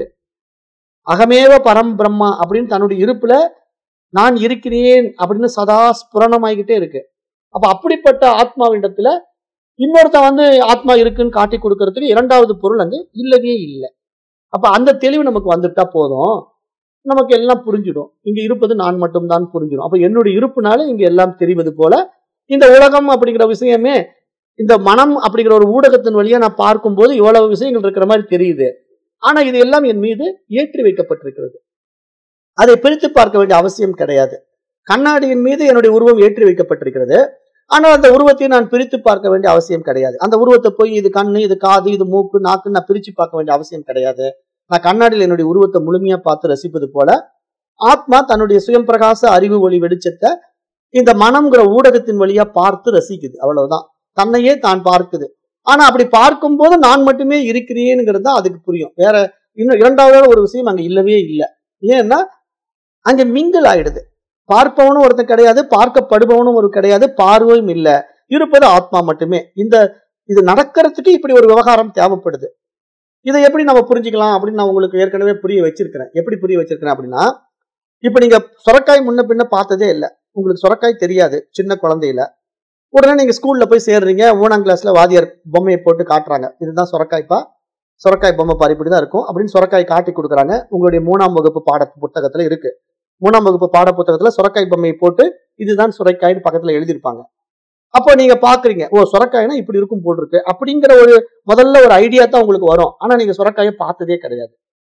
அகமேவ பரம் பிரம்மா அப்படின்னு தன்னுடைய இருப்புல நான் இருக்கிறேன் அப்படின்னு சதா ஸ்புரணமாகிக்கிட்டே இருக்கு. அப்ப அப்படிப்பட்ட ஆத்மாவிடத்துல இன்னொருத்த வந்து ஆத்மா இருக்குன்னு காட்டி கொடுக்கறதுக்கு இரண்டாவது பொருள் அங்கு இல்லவே இல்லை. அப்ப அந்த தெளிவு நமக்கு வந்துட்டா போதும், நமக்கு எல்லாம் புரிஞ்சிடும். இங்க இருப்பது நான் மட்டும்தான் புரிஞ்சிடும். அப்ப என்னுடைய இருப்புனால இங்க எல்லாம் தெரிவது போல இந்த உலகம் அப்படிங்கிற விஷயமே, இந்த மனம் அப்படிங்கிற ஒரு ஊடகத்தின் வழியா நான் பார்க்கும் போது இவ்வளவு விஷயங்கள் இருக்கிற மாதிரி தெரியுது. ஆனா இது எல்லாம் என் மீது ஏற்றி வைக்கப்பட்டிருக்கிறது. அதை பிரித்து பார்க்க வேண்டிய அவசியம் கிடையாது. கண்ணாடியின் மீது என்னுடைய உருவம் ஏற்றி வைக்கப்பட்டிருக்கிறது. ஆனால் அந்த உருவத்தை நான் பிரித்து பார்க்க வேண்டிய அவசியம் கிடையாது. அந்த உருவத்தை போய் இது கண்ணு, இது காது, இது மூக்கு, நாக்குன்னு நான் பிரிச்சு பார்க்க வேண்டிய அவசியம் கிடையாது. நான் கண்ணாடியில் என்னுடைய உருவத்தை முழுமையா பார்த்து ரசிப்பது போல ஆத்மா தன்னுடைய சுயம் பிரகாச அறிவு ஒளி வெளிச்சத்தை இந்த மனம்ங்கிற ஊடகத்தின் வழியா பார்த்து ரசிக்குது. அவ்வளவுதான். தன்னையே தான் பார்க்குது. ஆனா அப்படி பார்க்கும் போது நான் மட்டுமே இருக்கிறேனுங்கிறது தான் அதுக்கு புரியும். வேற இன்னும் இரண்டாவது ஒரு விஷயம் அங்க இல்லவே இல்லை. ஏன்னா அங்க மிங்கிள் ஆயிடுது. பார்ப்பவனும் ஒருத்தன் கிடையாது, பார்க்கப்படுபவனும் ஒரு கிடையாது, பார்வையும் இல்லை, இருப்பது ஆத்மா மட்டுமே. இந்த இது நடக்கிறதுக்கு இப்படி ஒரு விவகாரம் தேவைப்படுது. இதை எப்படி நம்ம புரிஞ்சுக்கலாம் அப்படின்னு நான் உங்களுக்கு ஏற்கனவே புரிய வச்சிருக்கிறேன். எப்படி புரிய வச்சிருக்கிறேன் அப்படின்னா, இப்ப நீங்க சொரக்காய் முன்ன பின்ன பார்த்ததே இல்லை, உங்களுக்கு சொரக்காய் தெரியாது சின்ன குழந்தையில. உடனே நீங்க ஸ்கூல்ல போய் சேர்றீங்க, மூணாம் கிளாஸ்ல வாதியார் பொம்மையை போட்டு காட்டுறாங்க, இதுதான் சொரக்காய்ப்பா, சொரக்காய் பொம்மை பாரு இப்படிதான் இருக்கும் அப்படின்னு சொரக்காய் காட்டி கொடுக்குறாங்க. உங்களுடைய மூணாம் வகுப்பு பாட புத்தகத்துல இருக்கு. மூணாம் வகுப்பு பாட புத்தகத்துல சொரக்காய் பொம்மையை போட்டு இதுதான் சுரைக்காய்னு பக்கத்துல எழுதியிருப்பாங்க. அப்போ நீங்க பாக்குறீங்க, ஓ சொரக்காய்னா இப்படி இருக்கும் போல் இருக்கு அப்படிங்கிற ஒரு முதல்ல ஒரு ஐடியா தான் உங்களுக்கு வரும். ஆனா நீங்க சொரக்காயை பார்த்ததே கிடையாது.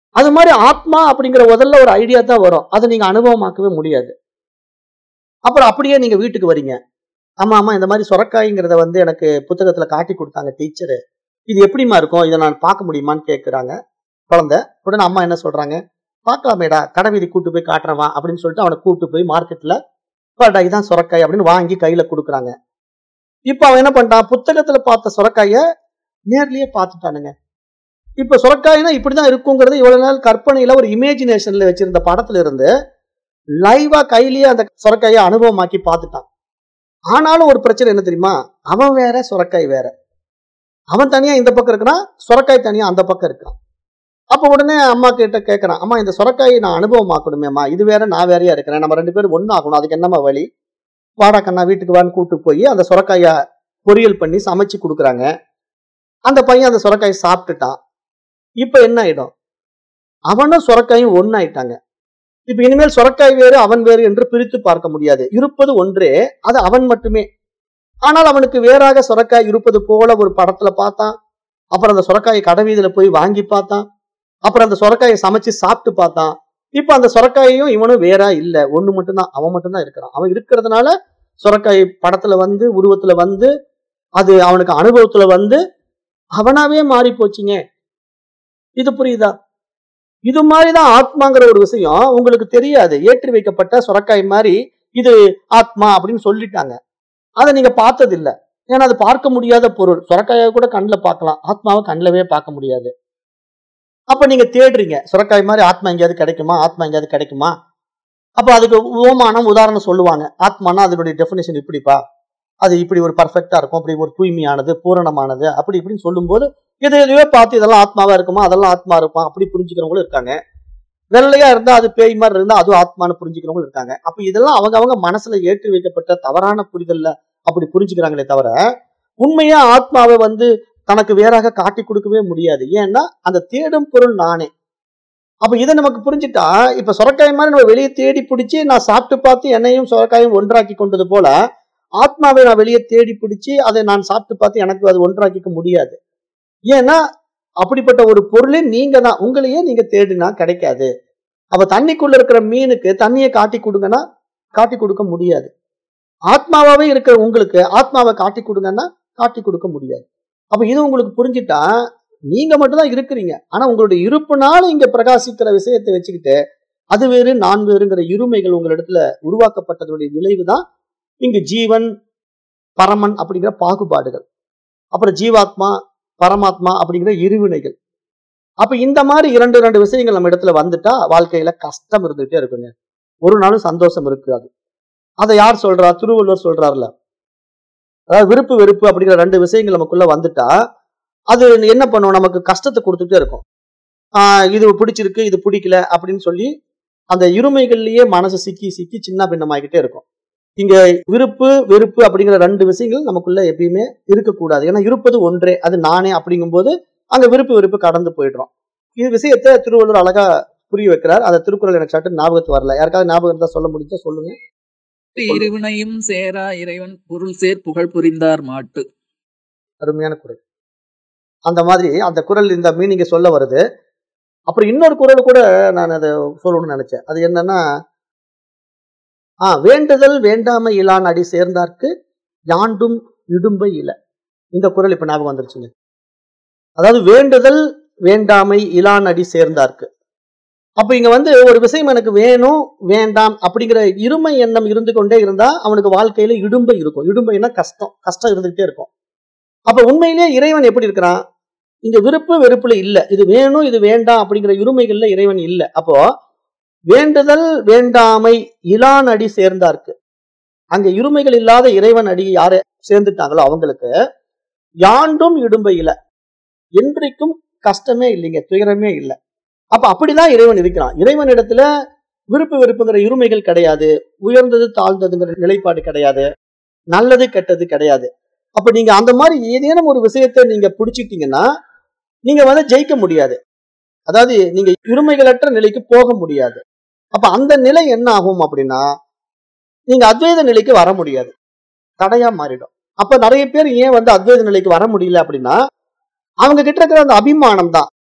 அது மாதிரி ஆத்மா அப்படிங்கிற முதல்ல ஒரு ஐடியா தான் வரும். அதை நீங்க அனுபவமாக்கவே முடியாது. அப்புறம் அப்படியே நீங்க வீட்டுக்கு வரீங்க. ஆமா ஆமா இந்த மாதிரி சுரக்காய்ங்கிறத வந்து எனக்கு புத்தகத்துல காட்டி கொடுத்தாங்க டீச்சரு. இது எப்படிமா இருக்கும், இதை நான் பார்க்க முடியுமான்னு கேட்கிறாங்க குழந்தை. உடனே அம்மா என்ன சொல்றாங்க, பார்க்கலாமேடா, கடை வீதி கூட்டு போய் காட்டுறவா அப்படின்னு சொல்லிட்டு அவனை கூட்டு போய் மார்க்கெட்ல பாடா இதான் சுரக்காய் அப்படின்னு வாங்கி கையில கொடுக்குறாங்க. இப்ப அவன் என்ன பண்ணிட்டான், புத்தகத்துல பார்த்த சுரக்காய நேர்லயே பார்த்துட்டானுங்க. இப்ப சுரக்காய்னா இப்படிதான் இருக்குங்கிறது இவ்வளவு நாள் கற்பனையில ஒரு இமேஜினேஷன்ல வச்சிருந்த படத்துல இருந்து லைவா கையிலேயே அந்த சுரக்காயை அனுபவமாக்கி பார்த்துட்டான். ஆனாலும் ஒரு பிரச்சனை என்ன தெரியுமா, அவன் வேற சுரக்காய் வேற. அவன் தனியா இந்த பக்கம் இருக்கிறான், சுரக்காய் தனியா அந்த பக்கம் இருக்கான். அப்ப உடனே அம்மா கிட்ட கேட்கறான், அம்மா இந்த சுரக்காயை நான் அனுபவமாக்கணுமேம்மா, இது வேற நான் வேறையா இருக்கிறேன், நம்ம ரெண்டு பேரும் ஒண்ணு ஆகணும், அதுக்கு என்னம்மா வழி, வாடா கண்ணா வீட்டுக்கு வான்னு கூப்பிட்டு போய் அந்த சுரக்காய பொரியல் பண்ணி சமைச்சு கொடுக்குறாங்க. அந்த பையன் அந்த சுரக்காயை சாப்பிட்டுட்டான். இப்ப என்ன ஆயிடும், அவனும் சுரக்காயும் ஒன்னாயிட்டாங்க. இப்ப இனிமேல் சுரக்காய் வேறு அவன் வேறு என்று பிரித்து பார்க்க முடியாது. இருப்பது ஒன்றே, அது அவன் மட்டுமே. ஆனால் அவனுக்கு வேறாக சுரக்காய் இருப்பது போல ஒரு படத்துல பார்த்தான். அப்புறம் அந்த சுரக்காயை கடைவீதியில போய் வாங்கி பார்த்தான். அப்புறம் அந்த சுரக்காயை சமைச்சு சாப்பிட்டு பார்த்தான். இப்ப அந்த சுரக்காயையும் இவனும் வேறா இல்ல, ஒண்ணு மட்டும்தான், அவன் மட்டும்தான் இருக்கிறான். அவன் இருக்கிறதுனால சுரக்காய் படத்துல வந்து உருவத்துல வந்து அது அவனுக்கு அனுபவத்துல வந்து அவனாவே மாறி போச்சுங்க. இது புரியுதா? இது மாதிரிதான் ஆத்மாங்கிற ஒரு விஷயம் உங்களுக்கு தெரியாது. ஏற்றி வைக்கப்பட்ட சுரக்காய் மாதிரி இது ஆத்மா அப்படின்னு சொல்லிட்டாங்க. அதை நீங்க பார்த்தது இல்ல. ஏன்னா அது பார்க்க முடியாத பொருள். சுரக்காயை கூட கண்ணில் பார்க்கலாம், ஆத்மாவை கண்ணிலவே பார்க்க முடியாது. அப்ப நீங்க தேடுறீங்க, சுரக்காய் மாதிரி ஆத்மா எங்கேயாவது கிடைக்குமா, ஆத்மா எங்கேயாவது கிடைக்குமா. அப்ப அதுக்கு உவமானம் உதாரணம் சொல்லுவாங்க. ஆத்மானா அதனுடைய டெபினிஷன் இப்படிப்பா, அது இப்படி ஒரு பர்ஃபெக்டா இருக்கும், அப்படி ஒரு தூய்மையானது, பூரணமானது, அப்படி இப்படின்னு சொல்லும் போது எது எதையோ பார்த்து இதெல்லாம் ஆத்மாவா இருக்குமா, அதெல்லாம் ஆத்மா இருப்பான் அப்படி புரிஞ்சுக்கிறவங்களும் இருக்காங்க. வெள்ளையா இருந்தா அது பேய் மாதிரி இருந்தா அதுவும் ஆத்மானு புரிஞ்சுக்கிறவங்களும் இருக்காங்க. அப்ப இதெல்லாம் அவங்க அவங்க மனசுல ஏற்றி வைக்கப்பட்ட தவறான புரிதல்ல அப்படி புரிஞ்சுக்கிறாங்களே தவிர உண்மையா ஆத்மாவை வந்து தனக்கு வேறாக காட்டி கொடுக்கவே முடியாது. ஏன்னா அந்த தேடும் பொருள் நானே. அப்ப இதை நமக்கு புரிஞ்சுட்டா, இப்ப சுரக்காய் மாதிரி நம்ம வெளியே தேடி பிடிச்சி நான் சாப்பிட்டு பார்த்து என்னையும் சுரக்காயும் ஒன்றாக்கி கொண்டது போல ஆத்மாவை நான் வெளியே தேடி பிடிச்சி அதை நான் சாப்பிட்டு பார்த்து எனக்கு அது ஒன்றாக்கிக்க முடியாது. ஏன்னா அப்படிப்பட்ட ஒரு பொருளே நீங்க தான், உங்களையே நீங்க தேடினா கிடைக்காது. அப்ப தண்ணிக்குள்ள இருக்கிற மீனுக்கு தண்ணியை காட்டி கொடுங்கன்னா காட்டி கொடுக்க முடியாது. ஆத்மாவே இருக்கிற உங்களுக்கு ஆத்மாவை காட்டி கொடுங்கன்னா காட்டி கொடுக்க முடியாது. அப்ப இது உங்களுக்கு புரிஞ்சுட்டா நீங்க மட்டும்தான் இருக்கிறீங்க. ஆனா உங்களுடைய இருப்புனால இங்க பிரகாசிக்கிற விஷயத்தை வச்சுக்கிட்டு அது வேறு நான் வேறுங்கிற இருமைகள் உங்களிடத்துல உருவாக்கப்பட்டதுடைய விளைவுதான் இங்கு ஜீவன் பரமன் அப்படிங்கிற பாகுபாடுகள், அப்புறம் ஜீவாத்மா பரமாத்மா அப்படிங்கிற இருவினைகள். அப்ப இந்த மாதிரி இரண்டு இரண்டு விஷயங்கள் நம்ம இடத்துல வந்துட்டா வாழ்க்கையில கஷ்டம் இருந்துகிட்டே இருக்குங்க, ஒரு நாளும் சந்தோஷம் இருக்காது. அதை யார் சொல்றா, திருவள்ளுவர் சொல்றாருல. அதாவது விருப்பு வெறுப்பு அப்படிங்கிற ரெண்டு விஷயங்கள் நமக்குள்ள வந்துட்டா அது என்ன பண்ணும், நமக்கு கஷ்டத்தை கொடுத்துட்டே இருக்கும். ஆஹ் இது பிடிச்சிருக்கு இது பிடிக்கல அப்படின்னு சொல்லி அந்த இருமைகள்லயே மனசு சிக்கி சிக்கி சின்ன பின்னமாகிட்டே இருக்கும். இங்க விருப்பு வெறுப்பு அப்படிங்கிற ரெண்டு விஷயங்கள் நமக்குள்ள எப்பயுமே இருக்கக்கூடாது. ஏன்னா இருப்பது ஒன்றே, அது நானே அப்படிங்கும் போது அங்க விருப்பு வெறுப்பு கடந்து போயிடுறோம். இது விஷயத்த திருவள்ளுவர் அழகா புரிய வைக்கிறார். அந்த திருக்குறள் எனக்கு சட்டு ஞாபகத்து வரல, யாருக்காவது ஞாபகம் இருந்தா சொல்ல முடிஞ்சா சொல்லுங்க. இருவினையும் சேரா இறைவன் பொருள் சேர் புகழ் புரிந்தார் மாட்டு. அருமையான குறள். அந்த மாதிரி அந்த குறள் இந்த மீனிங்க சொல்ல வருது. அப்புறம் இன்னொரு குறள் கூட நான் அதை சொல்லணும்னு நினைச்சேன். அது என்னன்னா, ஆஹ் வேண்டுதல் வேண்டாமை இலான் அடி சேர்ந்தார்க்கு யாண்டும் இடும்பை இல. இந்த குறள் இப்ப ஞாபகம் வந்துருச்சுங்க. அதாவது வேண்டுதல் வேண்டாமை இலான் அடி சேர்ந்தார்க்கு. அப்ப இங்க வந்து ஒரு விஷயம் எனக்கு வேணும் வேண்டாம் அப்படிங்கிற இருமை எண்ணம் இருந்து கொண்டே இருந்தா அவனுக்கு வாழ்க்கையில இடும்பை இருக்கும். இடும்பைன்னா கஷ்டம், கஷ்டம் இருந்துகிட்டே இருக்கும். அப்ப உண்மையிலேயே இறைவன் எப்படி இருக்கிறான், இங்க விருப்பு வெறுப்புல இல்ல, இது வேணும் இது வேண்டாம் அப்படிங்கிற இருமைகள்ல இறைவன் இல்ல. அப்போ வேண்டுதல் வேண்டாமை இலான் அடி சேர்ந்தார்க்கு, அங்க இருமைகள் இல்லாத இறைவன் அடி யாரு சேர்ந்துட்டாங்களோ அவங்களுக்கு யாண்டும் இடும்பை இல்ல, என்றைக்கும் கஷ்டமே இல்லைங்க, துயரமே இல்லை. அப்ப அப்படிதான் இறைவன் இருக்கிறான். இறைவன் இடத்துல விருப்பு வெறுப்புங்கிற இருமைகள் கிடையாது, உயர்ந்தது தாழ்ந்ததுங்கிற நிலைப்பாடு கிடையாது, நல்லது கெட்டது கிடையாது. அப்ப நீங்க அந்த மாதிரி ஏதேனும் ஒரு விஷயத்தை நீங்க பிடிச்சிட்டீங்கன்னா நீங்க வந்து ஜெயிக்க முடியாது. அதாவது நீங்க இருமைகளற்ற நிலைக்கு போக முடியாது. அப்ப அந்த நிலை என்ன ஆகும் அப்படின்னா நீங்க அத்வைத நிலைக்கு வர முடியாது, தடையா மாறிடும். அப்ப நிறைய பேர் ஏன் வந்து அத்வைத நிலைக்கு வர முடியல அப்படின்னா அவங்க கிட்ட இருக்கிற அந்த அபிமானம் தான்.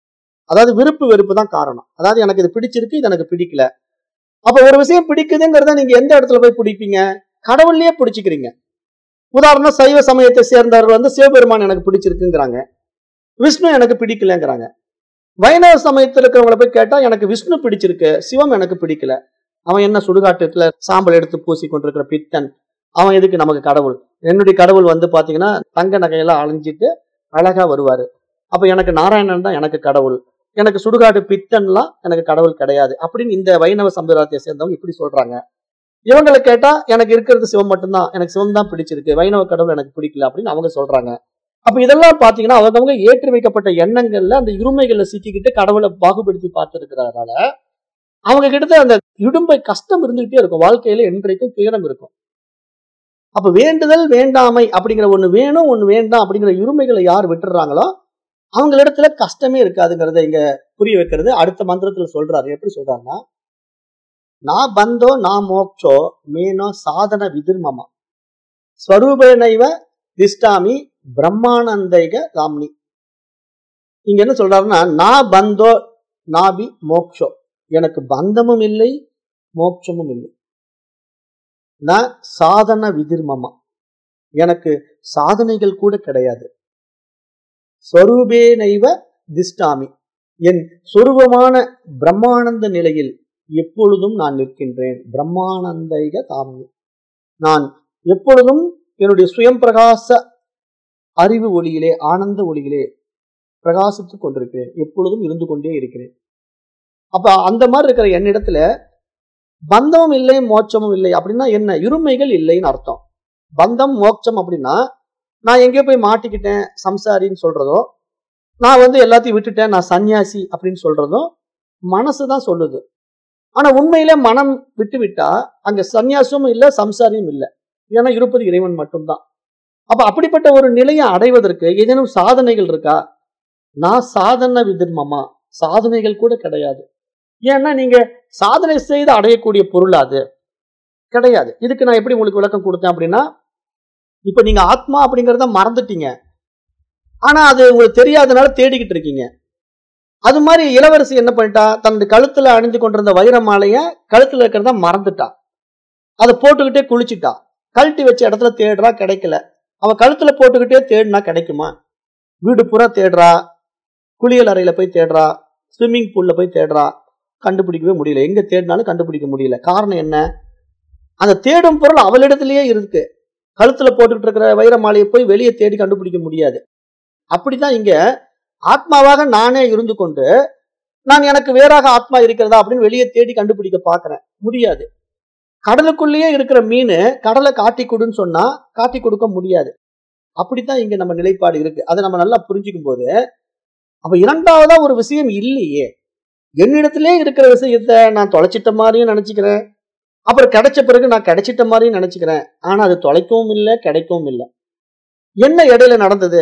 அதாவது விருப்பு வெறுப்பு தான் காரணம். அதாவது எனக்கு இது பிடிச்சிருக்கு, இது எனக்கு பிடிக்கல. அப்ப ஒரு விஷயம் பிடிக்குதுங்கிறத நீங்க எந்த இடத்துல போய் பிடிப்பீங்க? கடவுள்லயே பிடிச்சிக்கிறீங்க. உதாரணம், சைவ சமயத்தை சேர்ந்தவர்கள் வந்து சிவபெருமான் எனக்கு பிடிச்சிருக்குங்கிறாங்க, விஷ்ணு எனக்கு பிடிக்கலங்கிறாங்க. வைணவ சமயத்தில் இருக்கிறவங்களை போய் கேட்டா எனக்கு விஷ்ணு பிடிச்சிருக்கு, சிவம் எனக்கு பிடிக்கல. அவன் என்ன சுடுகாட்டுல சாம்பல் எடுத்து பூசி கொண்டிருக்கிற பித்தன், அவன் எதுக்கு நமக்கு கடவுள்? என்னுடைய கடவுள் வந்து பாத்தீங்கன்னா தங்க நகையெல்லாம் அழிஞ்சிட்டு அழகா வருவாரு. அப்ப எனக்கு நாராயணன் தான் எனக்கு கடவுள், எனக்கு சுடுகாட்டு பித்தன்லாம் எனக்கு கடவுள் கிடையாது அப்படின்னு இந்த வைணவ சம்பிரதாயத்தை சேர்ந்தவங்க இப்படி சொல்றாங்க. இவங்களை கேட்டா எனக்கு இருக்கிறது சிவம் மட்டும்தான், எனக்கு சிவம் தான் பிடிச்சிருக்கு, வைணவ கடவுள் எனக்கு பிடிக்கல அப்படின்னு அவங்க சொல்றாங்க. அப்ப இதெல்லாம் பாத்தீங்கன்னா அவங்கவுங்க ஏற்றி வைக்கப்பட்ட எண்ணங்கள்ல அந்த இருமைகள்ல சிக்கிக்கிட்டு கடவுளை பாகுபடுத்தி பார்த்திருக்கிறதால அவங்க கிட்ட அந்த இடும்பை கஷ்டம் இருந்துகிட்டே இருக்கும். வாழ்க்கையில என்றைக்கும் துயரம் இருக்கும். அப்ப வேண்டுதல் வேண்டாமை அப்படிங்கிற ஒண்ணு வேணும் ஒண்ணு வேண்டாம் அப்படிங்கிற இருமைகளை யார் விட்டுறாங்களோ அவங்களிடத்துல கஷ்டமே இருக்காதுங்கிறத இங்க புரிய வைக்கிறது அடுத்த மந்திரத்துல சொல்றாரு. எப்படி சொல்றாருன்னா, நான் பந்தோ நான் மோக்ஷோ மேனோ சாதன விதிர்மமா ஸ்வரூபேனைவ திஷ்டாமி பிரம்மானந்தைக ராம்னி. இங்க என்ன சொல்றாருன்னா, நான் பந்தோ நாபி மோக்ஷோ, எனக்கு பந்தமும் இல்லை மோட்சமும் இல்லை. நான் சாதன விதிர்மமா, எனக்கு சாதனைகள் கூட கிடையாது. ஸ்வரூபேனைவ திஷ்டாமி, என் சொரூபமான பிரம்மானந்த நிலையில் எப்பொழுதும் நான் நிற்கின்றேன். பிரம்மானந்தைக தாமி, நான் எப்பொழுதும் என்னுடைய சுயம் பிரகாச அறிவு ஒளியிலே ஆனந்த ஒளியிலே பிரகாசித்துக் கொண்டிருக்கிறேன், எப்பொழுதும் இருந்து கொண்டே இருக்கிறேன். அப்ப அந்த மாதிரி இருக்கிற என்னிடத்துல பந்தமும் இல்லை மோட்சமும் இல்லை அப்படின்னா என்ன? இருமைகள் இல்லைன்னு அர்த்தம். பந்தம் மோட்சம் அப்படின்னா நான் எங்கேயோ போய் மாட்டிக்கிட்டேன் சம்சாரின்னு சொல்றதோ, நான் வந்து எல்லாத்தையும் விட்டுட்டேன் நான் சன்னியாசி அப்படின்னு சொல்றதும் மனசுதான் சொல்லுது. ஆனா உண்மையில மனம் விட்டு விட்டா அங்க சன்னியாசமும் இல்லை சம்சாரியும் இல்லை, ஏன்னா இருப்பது இறைவன் மட்டும்தான். அப்ப அப்படிப்பட்ட ஒரு நிலையை அடைவதற்கு ஏதேனும் சாதனைகள் இருக்கா? நான் சாதன விதிர்மமா, சாதனைகள் கூட கிடையாது. ஏன்னா நீங்க சாதனை செய்து அடையக்கூடிய பொருள் அது கிடையாது. இதுக்கு நான் எப்படி உங்களுக்கு விளக்கம் கொடுத்தேன் அப்படின்னா, இப்ப நீங்க ஆத்மா அப்படிங்கறத மறந்துட்டீங்க, ஆனா அது உங்களுக்கு தெரியாதனால தேடிக்கிட்டு இருக்கீங்க. அது மாதிரி இளவரசி என்ன பண்ணிட்டா, தன்னுடைய கழுத்துல அணிந்து கொண்டிருந்த வைர மாலைய கழுத்துல இருக்கிறத மறந்துட்டா, அதை போட்டுக்கிட்டே குளிச்சுட்டா, கழட்டி வச்ச இடத்துல தேடுறா, கிடைக்கல. அவ கழுத்துல போட்டுக்கிட்டே தேடினா கிடைக்குமா? வீடு பூரா தேடுறா, குளியல் அறையில போய் தேடுறா, ஸ்விம்மிங் பூல்ல போய் தேடுறா, கண்டுபிடிக்கவே முடியல. எங்க தேடினாலும் கண்டுபிடிக்க முடியல. காரணம் என்ன? அந்த தேடும் பொருள் அவளிடத்திலேயே இருக்கு. கழுத்துல போட்டுக்கிட்டு இருக்கிற வைர மாலையை போய் வெளியே தேடி கண்டுபிடிக்க முடியாது. அப்படித்தான் இங்க ஆத்மாவாக நானே இருந்து கொண்டு நான் எனக்கு வேறாக ஆத்மா இருக்கிறதா அப்படின்னு வெளியே தேடி கண்டுபிடிக்க பாக்குறேன், முடியாது. கடலுக்குள்ளேயே இருக்கிற மீன் கடலை காட்டி கொடுன்னு சொன்னா காட்டி கொடுக்க முடியாது. அப்படித்தான் இங்க நம்ம நிலைப்பாடு இருக்கு. அதை நம்ம நல்லா புரிஞ்சுக்கும் போது அப்ப இரண்டாவதா ஒரு விஷயம் இல்லையே, என்னிடத்திலே இருக்கிற விஷயத்த நான் தொலைச்சிட்ட மாதிரியும் நினைச்சுக்கிறேன், அப்புறம் கிடைச்ச பிறகு நான் கிடைச்சிட்ட மாதிரியும் நினைச்சுக்கிறேன். ஆனா அது தொலைக்கவும் இல்லை கிடைக்கவும் இல்லை. என்ன இடையில நடந்தது?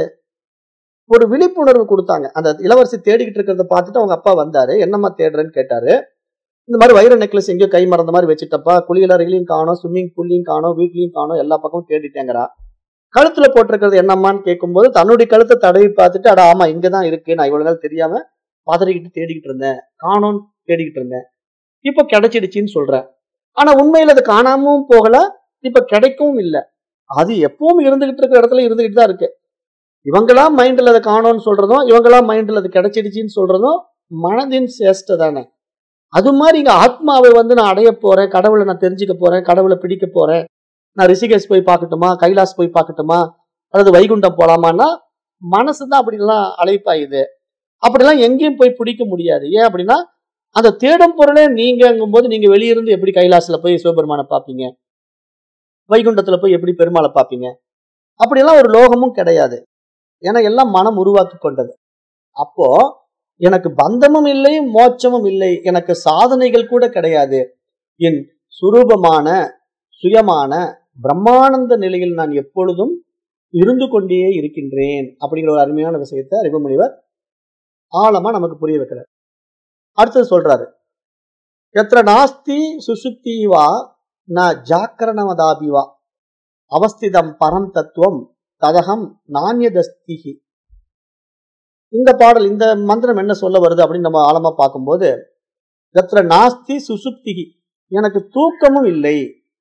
ஒரு விழிப்புணர்வு கொடுத்தாங்க. அந்த இளவரசி தேடிக்கிட்டு இருக்கிறத பார்த்துட்டு அவங்க அப்பா வந்தாரு. என்னம்மா தேடுறேன்னு கேட்டாரு. இந்த மாதிரி வைர நெக்லஸ் எங்கேயோ கை மறந்த மாதிரி வச்சுட்டப்பா, குளியலறைகளையும் காணோம், ஸ்விம்மிங் பூல்லையும் காணோம், வீட்லயும் காணோம், எல்லா பக்கமும் தேடிட்டேங்கிறா. கழுத்துல போட்டிருக்கிறது என்னம்மான்னு கேட்கும்போது தன்னுடைய கழுத்தை தடவி பார்த்துட்டு, அட ஆமா இங்கதான் இருக்கு, நான் இவ்வளவு நாள் தெரியாம பதறிக்கிட்டு தேடிக்கிட்டு இருந்தேன், காணோம் தேடிக்கிட்டு இருந்தேன், இப்ப கிடைச்சிடுச்சின்னு சொல்றேன். ஆனா உண்மையில அது காணாமவும் போகல, இப்ப கிடைக்கவும் இல்லை. அது எப்பவும் இருந்துகிட்டு இருக்கிற இடத்துல இருந்துகிட்டு தான் இருக்கு. இவங்களா மைண்ட்ல அதை காணோம்னு சொல்றதும் இவங்களா மைண்ட்ல அது கிடைச்சிடுச்சின்னு சொல்றதும் மனதின் சேஷ்டை தானே. அது மாதிரி இங்க ஆத்மாவை வந்து நான் அடைய போறேன், கடவுளை நான் தெரிஞ்சுக்க போறேன், கடவுளை பிடிக்க போறேன், நான் ரிஷிகேஷ் போய் பார்க்கட்டுமா, கைலாஸ் போய் பார்க்கட்டுமா, அல்லது வைகுண்டம் போலாமான்னா மனசுதான் அப்படிலாம் அழைப்பாயுது. அப்படிலாம் எங்கேயும் போய் பிடிக்க முடியாது. ஏன் அப்படின்னா அந்த தேடும் பொருளே நீங்கும் போது நீங்க வெளியிருந்து எப்படி கைலாசில போய் சிவபெருமானை பார்ப்பீங்க, வைகுண்டத்துல போய் எப்படி பெருமாளை பார்ப்பீங்க? அப்படியெல்லாம் ஒரு லோகமும் கிடையாது. ஏன்னா எல்லாம் மனம் உருவாக்கி கொண்டது. அப்போ எனக்கு பந்தமும் இல்லை மோட்சமும் இல்லை, எனக்கு சாதனைகள் கூட கிடையாது, என் சுரூபமான சுயமான பிரம்மானந்த நிலையில் நான் எப்பொழுதும் இருந்து கொண்டே இருக்கின்றேன் அப்படிங்கிற ஒரு அருமையான விஷயத்தை அறிவுமுனிவர் ஆழமா நமக்கு புரிய வைக்கிறார். அடுத்தது சொல்றாரு, எத்திர நாஸ்தி சுசுப்திவா ந ஜாக்கரணவதாபிவா அவஸ்திதம் பரம் தத்துவம் ததகம் நானியதஸ்திஹி. இந்த பாடல் இந்த மந்திரம் என்ன சொல்ல வருது அப்படின்னு நம்ம ஆழமா பார்க்கும்போது, தத்ர நாஸ்தி சுசுப்திகி, எனக்கு தூக்கமும் இல்லை,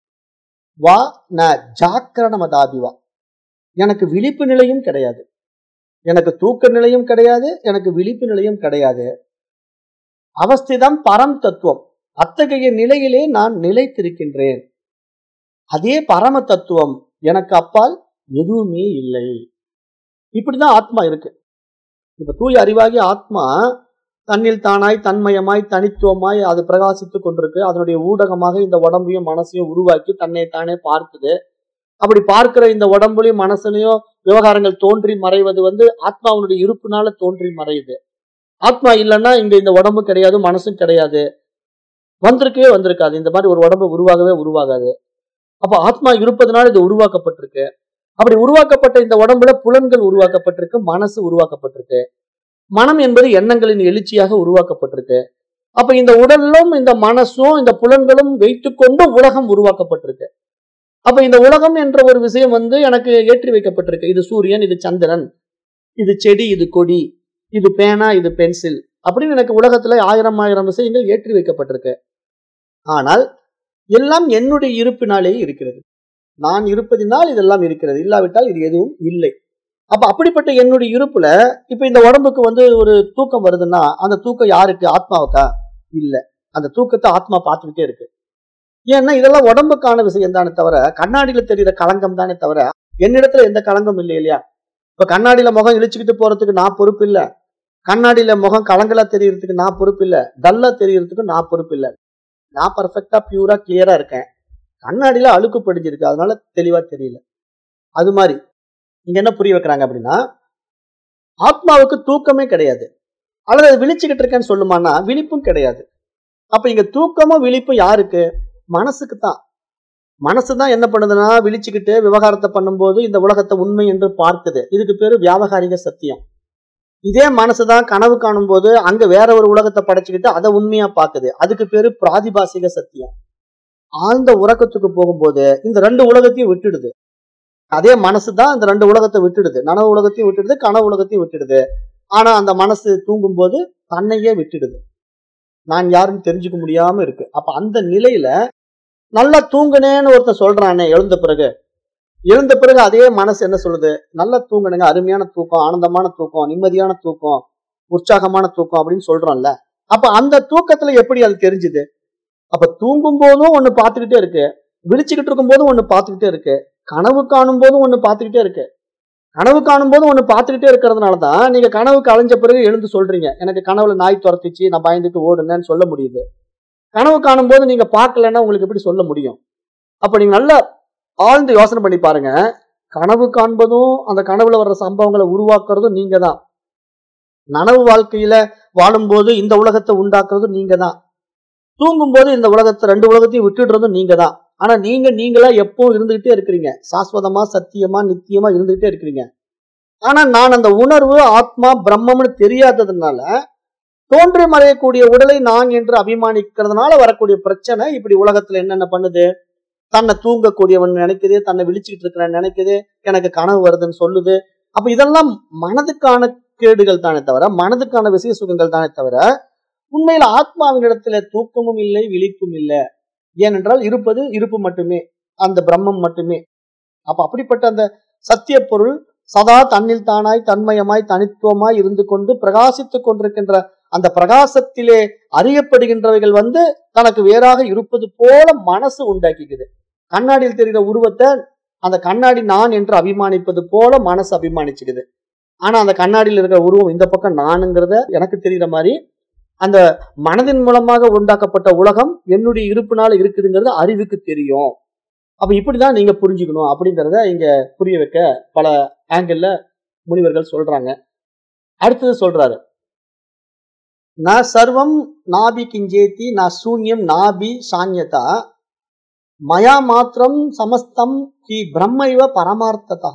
வா ந ஜாக்கிரணமதாபிவா, எனக்கு விழிப்பு நிலையும் கிடையாது, எனக்கு தூக்க நிலையும் கிடையாது, எனக்கு விழிப்பு நிலையும் கிடையாது. அவஸ்திதம் பரம் தத்துவம், அத்தகைய நிலையிலே நான் நிலைத்திருக்கின்றேன். அதே பரம தத்துவம், எனக்கு அப்பால் எதுவுமே இல்லை. இப்படிதான் ஆத்மா இருக்கு. இப்ப தூய அறிவாகி ஆத்மா தன்னில் தானாய் தன்மயமாய் தனித்துவமாய் அது பிரகாசித்துக் கொண்டிருக்கு. அதனுடைய ஊடகமாக இந்த உடம்பையும் மனசையும் உருவாக்கி தன்னை தானே பார்க்குது. அப்படி பார்க்கிற இந்த உடம்புலையும் மனசுலையும் விவகாரங்கள் தோன்றி மறைவது வந்து ஆத்மாவுடைய இருப்புனால தோன்றி மறையுது. ஆத்மா இல்லைன்னா இங்க இந்த உடம்பு கிடையாது, மனசும் கிடையாது, வந்திருக்கவே வந்திருக்காது. இந்த மாதிரி ஒரு உடம்பு உருவாகவே உருவாகாது. அப்ப ஆத்மா இருப்பதனால இது உருவாக்கப்பட்டிருக்கு. அப்படி உருவாக்கப்பட்ட இந்த உடம்புல புலன்கள் உருவாக்கப்பட்டிருக்கு, மனசு உருவாக்கப்பட்டிருக்கு. மனம் என்பது எண்ணங்களின் எழுச்சியாக உருவாக்கப்பட்டிருக்கு. அப்ப இந்த உடலும் இந்த மனசும் இந்த புலன்களும் வைத்துக்கொண்டு உலகம் உருவாக்கப்பட்டிருக்கு. அப்ப இந்த உலகம் என்ற ஒரு விஷயம் வந்து எனக்கு ஏற்றி வைக்கப்பட்டிருக்கு. இது சூரியன், இது சந்திரன், இது செடி, இது கொடி, இது பேனா, இது பென்சில், அப்படின்னு எனக்கு உலகத்துல ஆயிரம் ஆயிரம் விஷயங்கள் ஏற்றி வைக்கப்பட்டிருக்கு. ஆனால் எல்லாம் என்னுடைய இருப்பினாலேயே இருக்கிறது. நான் இருப்பதினால் இதெல்லாம் இருக்கிறது, இல்லாவிட்டால் இது எதுவும் இல்லை. அப்ப அப்படிப்பட்ட என்னுடைய இருப்புல இப்ப இந்த உடம்புக்கு வந்து ஒரு தூக்கம் வருதுன்னா அந்த தூக்கம் யாருக்கு? ஆத்மாவுக்கா? இல்ல. அந்த தூக்கத்தை ஆத்மா பார்த்துக்கிட்டே இருக்கு. ஏன்னா இதெல்லாம் உடம்புக்கான விஷயம் தானே தவிர, கண்ணாடியில தெரிகிற களங்கம் தானே தவிர என்னிடத்துல எந்த களங்கம் இல்லை இல்லையா? இப்ப கண்ணாடியில முகம் இழிச்சுக்கிட்டு போறதுக்கு நான் பொறுப்பு இல்ல, கண்ணாடியில முகம் கலங்கலா தெரியறதுக்கு நான் பொறுப்பு இல்ல, டல்லா தெரியறதுக்கு நான் பொறுப்பு இல்ல. நான் பர்ஃபெக்டா பியூரா கிளியரா இருக்கேன். கண்ணாடியில அழுக்கு படிஞ்சிருக்கு, அதனால தெளிவா தெரியல. அது மாதிரி இங்க என்ன புரிய வைக்கிறாங்க அப்படின்னா, ஆத்மாவுக்கு தூக்கமே கிடையாது. அல்லது அது விழிச்சுக்கிட்டு இருக்கேன்னு சொல்லுமானா விழிப்பும் கிடையாது. அப்ப இங்க தூக்கமும் விழிப்பும் யாருக்கு? மனசுக்கு தான். மனசுதான் என்ன பண்ணுதுன்னா விழிச்சுக்கிட்டு விவகாரத்தை பண்ணும்போது இந்த உலகத்தை உண்மை என்று பார்க்குது. இதுக்கு பேரு வியாவகாரிக சத்தியம். இதே மனசுதான் கனவு காணும் போது அங்க வேற ஒரு உலகத்தை படைச்சுக்கிட்டு அதை உண்மையா பாக்குது. அதுக்கு பேரு பிராதிபாசிக சத்தியம். ஆழ்ந்த உறக்கத்துக்கு போகும்போது இந்த ரெண்டு உலகத்தையும் விட்டுடுது. அதே மனசுதான் இந்த ரெண்டு உலகத்தை விட்டுடுது. நனவு உலகத்தையும் விட்டுடுது, கனவு உலகத்தையும் விட்டுடுது. ஆனா அந்த மனசு தூங்கும் போது தன்னையே விட்டுடுது. நான் யாருன்னு தெரிஞ்சுக்க முடியாம இருக்கு. அப்ப அந்த நிலையில நல்லா தூங்குனேன்னு ஒருத்தன் சொல்றானே எழுந்த பிறகு, எழுந்த பிறகு அதே மனசு என்ன சொல்லுது? நல்லா தூங்குனுங்க, அருமையான தூக்கம், ஆனந்தமான தூக்கம், நிம்மதியான தூக்கம், உற்சாகமான தூக்கம் அப்படின்னு சொல்றோம்ல. அப்ப அந்த தூக்கத்துல எப்படி அது தெரிஞ்சுது? அப்ப தூங்கும் போதும் ஒண்ணு பார்த்துக்கிட்டே இருக்கு, விழிச்சுக்கிட்டு இருக்கும் போதும் ஒண்ணு பார்த்துக்கிட்டே இருக்கு, கனவு காணும் போதும் ஒண்ணு பார்த்துக்கிட்டே இருக்கு. கனவு காணும் போதும் ஒண்ணு பார்த்துக்கிட்டே இருக்கிறதுனாலதான் நீங்க கனவுக்கு அழிஞ்ச பிறகு எழுந்து சொல்றீங்க, எனக்கு கனவுல நாய் துரத்திச்சு, நான் பயந்துட்டு ஓடுனேன்னு சொல்ல முடியுது. கனவு காணும் போது நீங்க பார்க்கலன்னா உங்களுக்கு எப்படி சொல்ல முடியும்? அப்ப நீங்க நல்லா ஆழ்ந்து யோசனை பண்ணி பாருங்க. கனவு காண்பதும் அந்த கனவுல வர்ற சம்பவங்களை உருவாக்குறதும் நீங்க தான். நனவு வாழ்க்கையில வாழும்போது இந்த உலகத்தை உண்டாக்குறதும் நீங்க தான். தூங்கும் போது இந்த உலகத்தை ரெண்டு உலகத்தையும் விட்டுடுறதும் நீங்க தான். ஆனா நீங்க நீங்களா எப்பவும் இருந்துகிட்டே இருக்கிறீங்க, சாஸ்வதமா சத்தியமா நித்தியமா இருந்துகிட்டே இருக்கிறீங்க. ஆனா நான் அந்த உணர்வு ஆத்மா பிரம்மம்னு தெரியாததுனால தோன்றி மறையக்கூடிய உடலை நான் என்று அபிமானிக்கிறதுனால வரக்கூடிய பிரச்சனை. இப்படி உலகத்துல என்னென்ன பண்ணுது? தன்னை தூங்கக்கூடியவன் நினைக்குது, தன்னை விழிச்சுக்கிட்டு இருக்கிறேன் நினைக்குது, எனக்கு கனவு வருதுன்னு சொல்லுது. அப்ப இதெல்லாம் மனதுக்கான கேடுகள் தானே தவிர, மனதுக்கான விசேஷ சுகங்கள் தானே தவிர, உண்மையில ஆத்மாவின் இடத்துல தூக்கமும் இல்லை, விழிப்பும் இல்லை. ஏனென்றால் இருப்பது இருப்பு மட்டுமே, அந்த பிரம்மம் மட்டுமே. அப்ப அப்படிப்பட்ட அந்த சத்திய பொருள் சதா தன்னில் தானாய் தன்மயமாய் தனித்துவமாய் இருந்து கொண்டு பிரகாசித்துக் கொண்டிருக்கின்ற அந்த பிரகாசத்திலே அறியப்படுகின்றவைகள் வந்து தனக்கு வேறாக இருப்பது போல மனசு உண்டாக்கிக்குது. கண்ணாடியில் தெரிகிற உருவத்தை அந்த கண்ணாடி நான் என்று அபிமானிப்பது போல மனசு அபிமானிச்சுக்குது. ஆனா அந்த கண்ணாடியில் இருக்கிற உருவம் இந்த பக்கம் நானுங்கிறத எனக்கு தெரிகிற மாதிரி அந்த மனதின் மூலமாக உண்டாக்கப்பட்ட உலகம் என்னுடைய இருப்பினால இருக்குதுங்கிறது அறிவுக்கு தெரியும். அப்ப இப்படிதான் நீங்க புரிஞ்சுக்கணும் அப்படிங்கிறத இங்க புரிய வைக்க பல ஆங்கிள் முனிவர்கள் சொல்றாங்க. அடுத்தது சொல்றாரு, ந சர்வம் நாபி கிஞ்சேதி ந சூன்யம் நாபி சான்யதா மயா மாத்திரம் சமஸ்தம் கி பிரம்மைவ பரமார்த்ததா.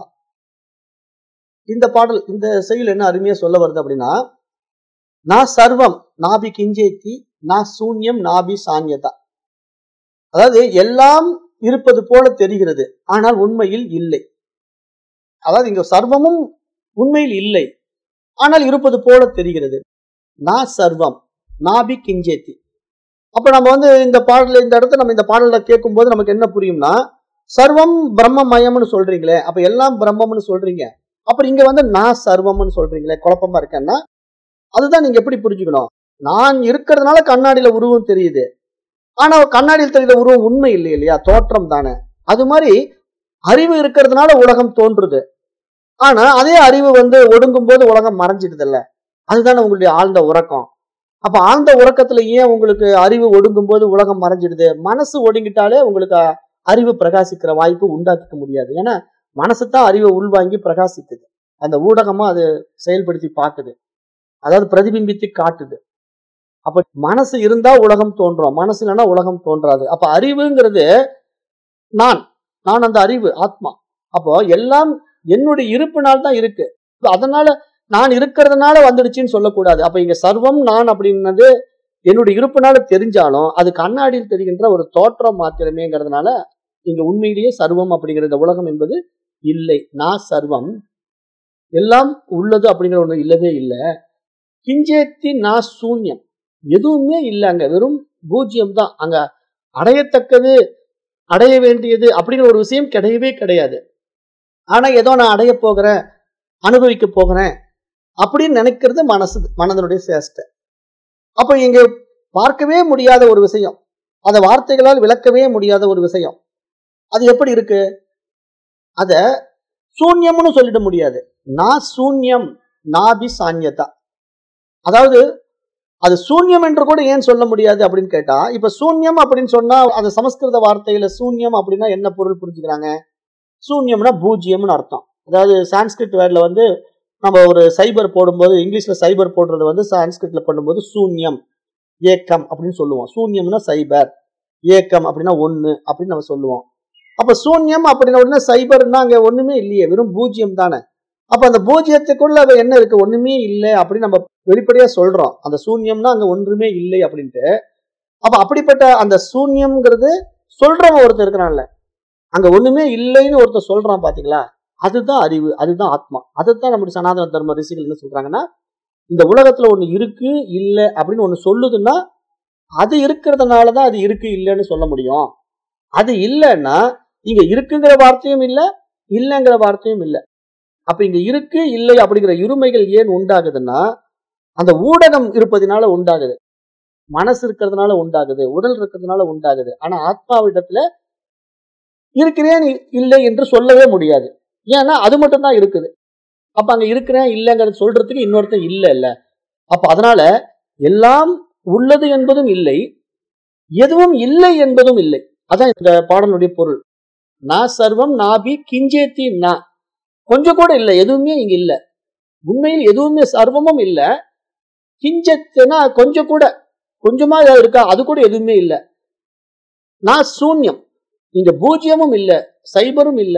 இந்த பாடல் இந்த செயல் என்ன அருமையா சொல்ல வருது அப்படின்னா, நான் சர்வம் நாபி கிஞ்சேத்தி நான் சூன்யம் நாபி சான்யதா. அதாவது எல்லாம் இருப்பது போல தெரிகிறது, ஆனால் உண்மையில் இல்லை. அதாவது இங்க சர்வமும் உண்மையில் இல்லை, ஆனால் இருப்பது போல தெரிகிறது. நான் சர்வம் நாபி கிஞ்சேத்தி. அப்ப நம்ம வந்து இந்த பாடல இந்த இடத்துல நம்ம இந்த பாடல கேட்கும் போது நமக்கு என்ன புரியும்னா, சர்வம் பிரம்மமயம்னு சொல்றீங்களே, அப்ப எல்லாம் பிரம்மம்னு சொல்றீங்க, அப்புறம் இங்க வந்து நான் சர்வம்னு சொல்றீங்களே, குழப்பமா இருக்கேன்னா அதுதான் நீங்க எப்படி புரிஞ்சுக்கணும். நான் இருக்கிறதுனால கண்ணாடியில உருவம் தெரியுது, ஆனா கண்ணாடியில் தெரியுற உருவம் உண்மை இல்லை இல்லையா, தோற்றம் தானே. அது மாதிரி அறிவு இருக்கிறதுனால உலகம் தோன்றுது, ஆனா அதே அறிவு வந்து ஒடுங்கும் போது உலகம் மறைஞ்சிடுது இல்ல. அதுதானே உங்களுடைய ஆழ்ந்த உறக்கம். அப்ப ஆழ்ந்த உறக்கத்துல ஏன் உங்களுக்கு அறிவு ஒடுங்கும் போது உலகம் மறைஞ்சிடுது? மனசு ஒடுங்கிட்டாலே உங்களுக்கு அறிவு பிரகாசிக்கிற வாய்ப்பு உண்டாக்கிக்க முடியாது. ஏன்னா மனசு தான் அறிவை உள்வாங்கி பிரகாசிக்குது, அந்த ஊடகமா அது செயல்படுத்தி பார்க்குது, அதாவது பிரதிபிம்பித்து காட்டுது. அப்ப மனசு இருந்தா உலகம் தோன்றும், மனசு இல்லைன்னா உலகம் தோன்றாது. அப்ப அறிவுங்கிறது நான் நான் அந்த அறிவு ஆத்மா. அப்போ எல்லாம் என்னுடைய இருப்பினால் தான் இருக்கு, அதனால நான் இருக்கிறதுனால வந்துடுச்சுன்னு சொல்லக்கூடாது. அப்ப இங்க சர்வம் நான் அப்படின்னது என்னுடைய இருப்பினால தெரிஞ்சாலும் அது கண்ணாடியில் தெரிகின்ற ஒரு தோற்றம் மாத்திரமேங்கிறதுனால இங்க உண்மையிலேயே சர்வம் அப்படிங்கிற இந்த உலகம் என்பது இல்லை. நான் சர்வம் எல்லாம் உள்ளது அப்படிங்கிற ஒண்ணு இல்லவே இல்லை. கிஞ்சேத்தி நான் சூன்யம், எதுவுமே இல்லை, அங்க வெறும் பூஜ்யம் தான். அங்க அடையத்தக்கது அடைய வேண்டியது அப்படிங்கிற ஒரு விஷயம் கிடையவே கிடையாது. ஆனா ஏதோ நான் அடைய போகிறேன், அனுபவிக்க போகிறேன் அப்படின்னு நினைக்கிறது மனசு, மனதனுடைய சேஷ்டை. அப்ப இங்க பார்க்கவே முடியாத ஒரு விஷயம், அதை வார்த்தைகளால் விளக்கவே முடியாத ஒரு விஷயம், அது எப்படி இருக்கு? அத சூன்யம்னு சொல்லிட முடியாது. நான் சூன்யம் நாபி சான்யதா. அதாவது அது சூன்யம் என்று கூட ஏன் சொல்ல முடியாது அப்படின்னு கேட்டா, இப்ப சூன்யம் அப்படின்னு சொன்னா அந்த சமஸ்கிருத வார்த்தையில சூன்யம் அப்படின்னா என்ன பொருள் புரிஞ்சுக்கிறாங்க? சூன்யம்னா பூஜ்யம்னு அர்த்தம். அதாவது சான்ஸ்கிரிட் வேர்ட்ல வந்து நம்ம ஒரு சைபர் போடும்போது, இங்கிலீஷ்ல சைபர் போடுறது வந்து சான்ஸ்கிரிட்ல பண்ணும்போது சூன்யம் ஏக்கம் அப்படின்னு சொல்லுவோம். சூன்யம்னா சைபர், ஏக்கம் அப்படின்னா ஒண்ணு அப்படின்னு நம்ம சொல்லுவோம். அப்ப சூன்யம் அப்படின்னா உடனே சைபர்னா அங்க ஒண்ணுமே இல்லையே, வெறும் பூஜ்யம் தானே. அப்ப அந்த பூஜ்யத்துக்குள்ள அது என்ன இருக்கு? ஒண்ணுமே இல்லை அப்படின்னு நம்ம வெளிப்படையா சொல்றோம். அந்த சூன்யம்னா அங்க ஒன்றுமே இல்லை அப்படின்ட்டு. அப்ப அப்படிப்பட்ட அந்த சூன்யம்ங்கிறது சொல்றவன் ஒருத்தர் இருக்கிறான்ல, அங்க ஒண்ணுமே இல்லைன்னு ஒருத்தர் சொல்றான் பாத்தீங்களா, அதுதான் அறிவு, அதுதான் ஆத்மா. அதுதான் நம்முடைய சனாதன தர்ம ரிஷிகள் என்ன சொல்றாங்கன்னா, இந்த உலகத்துல ஒண்ணு இருக்கு இல்லை அப்படின்னு ஒண்ணு சொல்லுதுன்னா அது இருக்கிறதுனாலதான் அது இருக்கு இல்லைன்னு சொல்ல முடியும். அது இல்லைன்னா இங்க இருக்குங்கிற வார்த்தையும் இல்லை, இல்லைங்கிற வார்த்தையும் இல்லை. அப்ப இங்க இருக்கு இல்லை அப்படிங்கிற இருமைகள் ஏன் உண்டாகுதுன்னா அந்த ஊடகம் இருப்பதனால உண்டாகுது, மனசு இருக்கிறதுனால உண்டாகுது, உடல் இருக்கிறதுனால உண்டாகுது. ஆனா ஆத்மாவிடத்துல இருக்கிறேன் இல்லை என்று சொல்லவே முடியாது. ஏன்னா அது மட்டும் தான் இருக்குது. அப்ப அங்க இருக்கிறேன் இல்லைங்கிறது சொல்றதுக்கு இன்னொருத்தன் இல்லை இல்ல. அப்ப அதனால எல்லாம் உள்ளது என்பதும் இல்லை, எதுவும் இல்லை என்பதும் இல்லை. அதான் இந்த பாடலுடைய பொருள். நான் சர்வம் நாபி கிஞ்சேத்தி நா, கொஞ்சம் கூட இல்லை, எதுவுமே இங்க இல்ல. உண்மையில் எதுவுமே சர்வமும் இல்ல. கிஞ்சத்துனா கொஞ்சம் கூட, கொஞ்சமா ஏதாவது இருக்கா? அது கூட எதுவுமே இல்லை. நான் சூன்யம், இங்க பூஜ்யமும் இல்ல, சைபரும் இல்ல.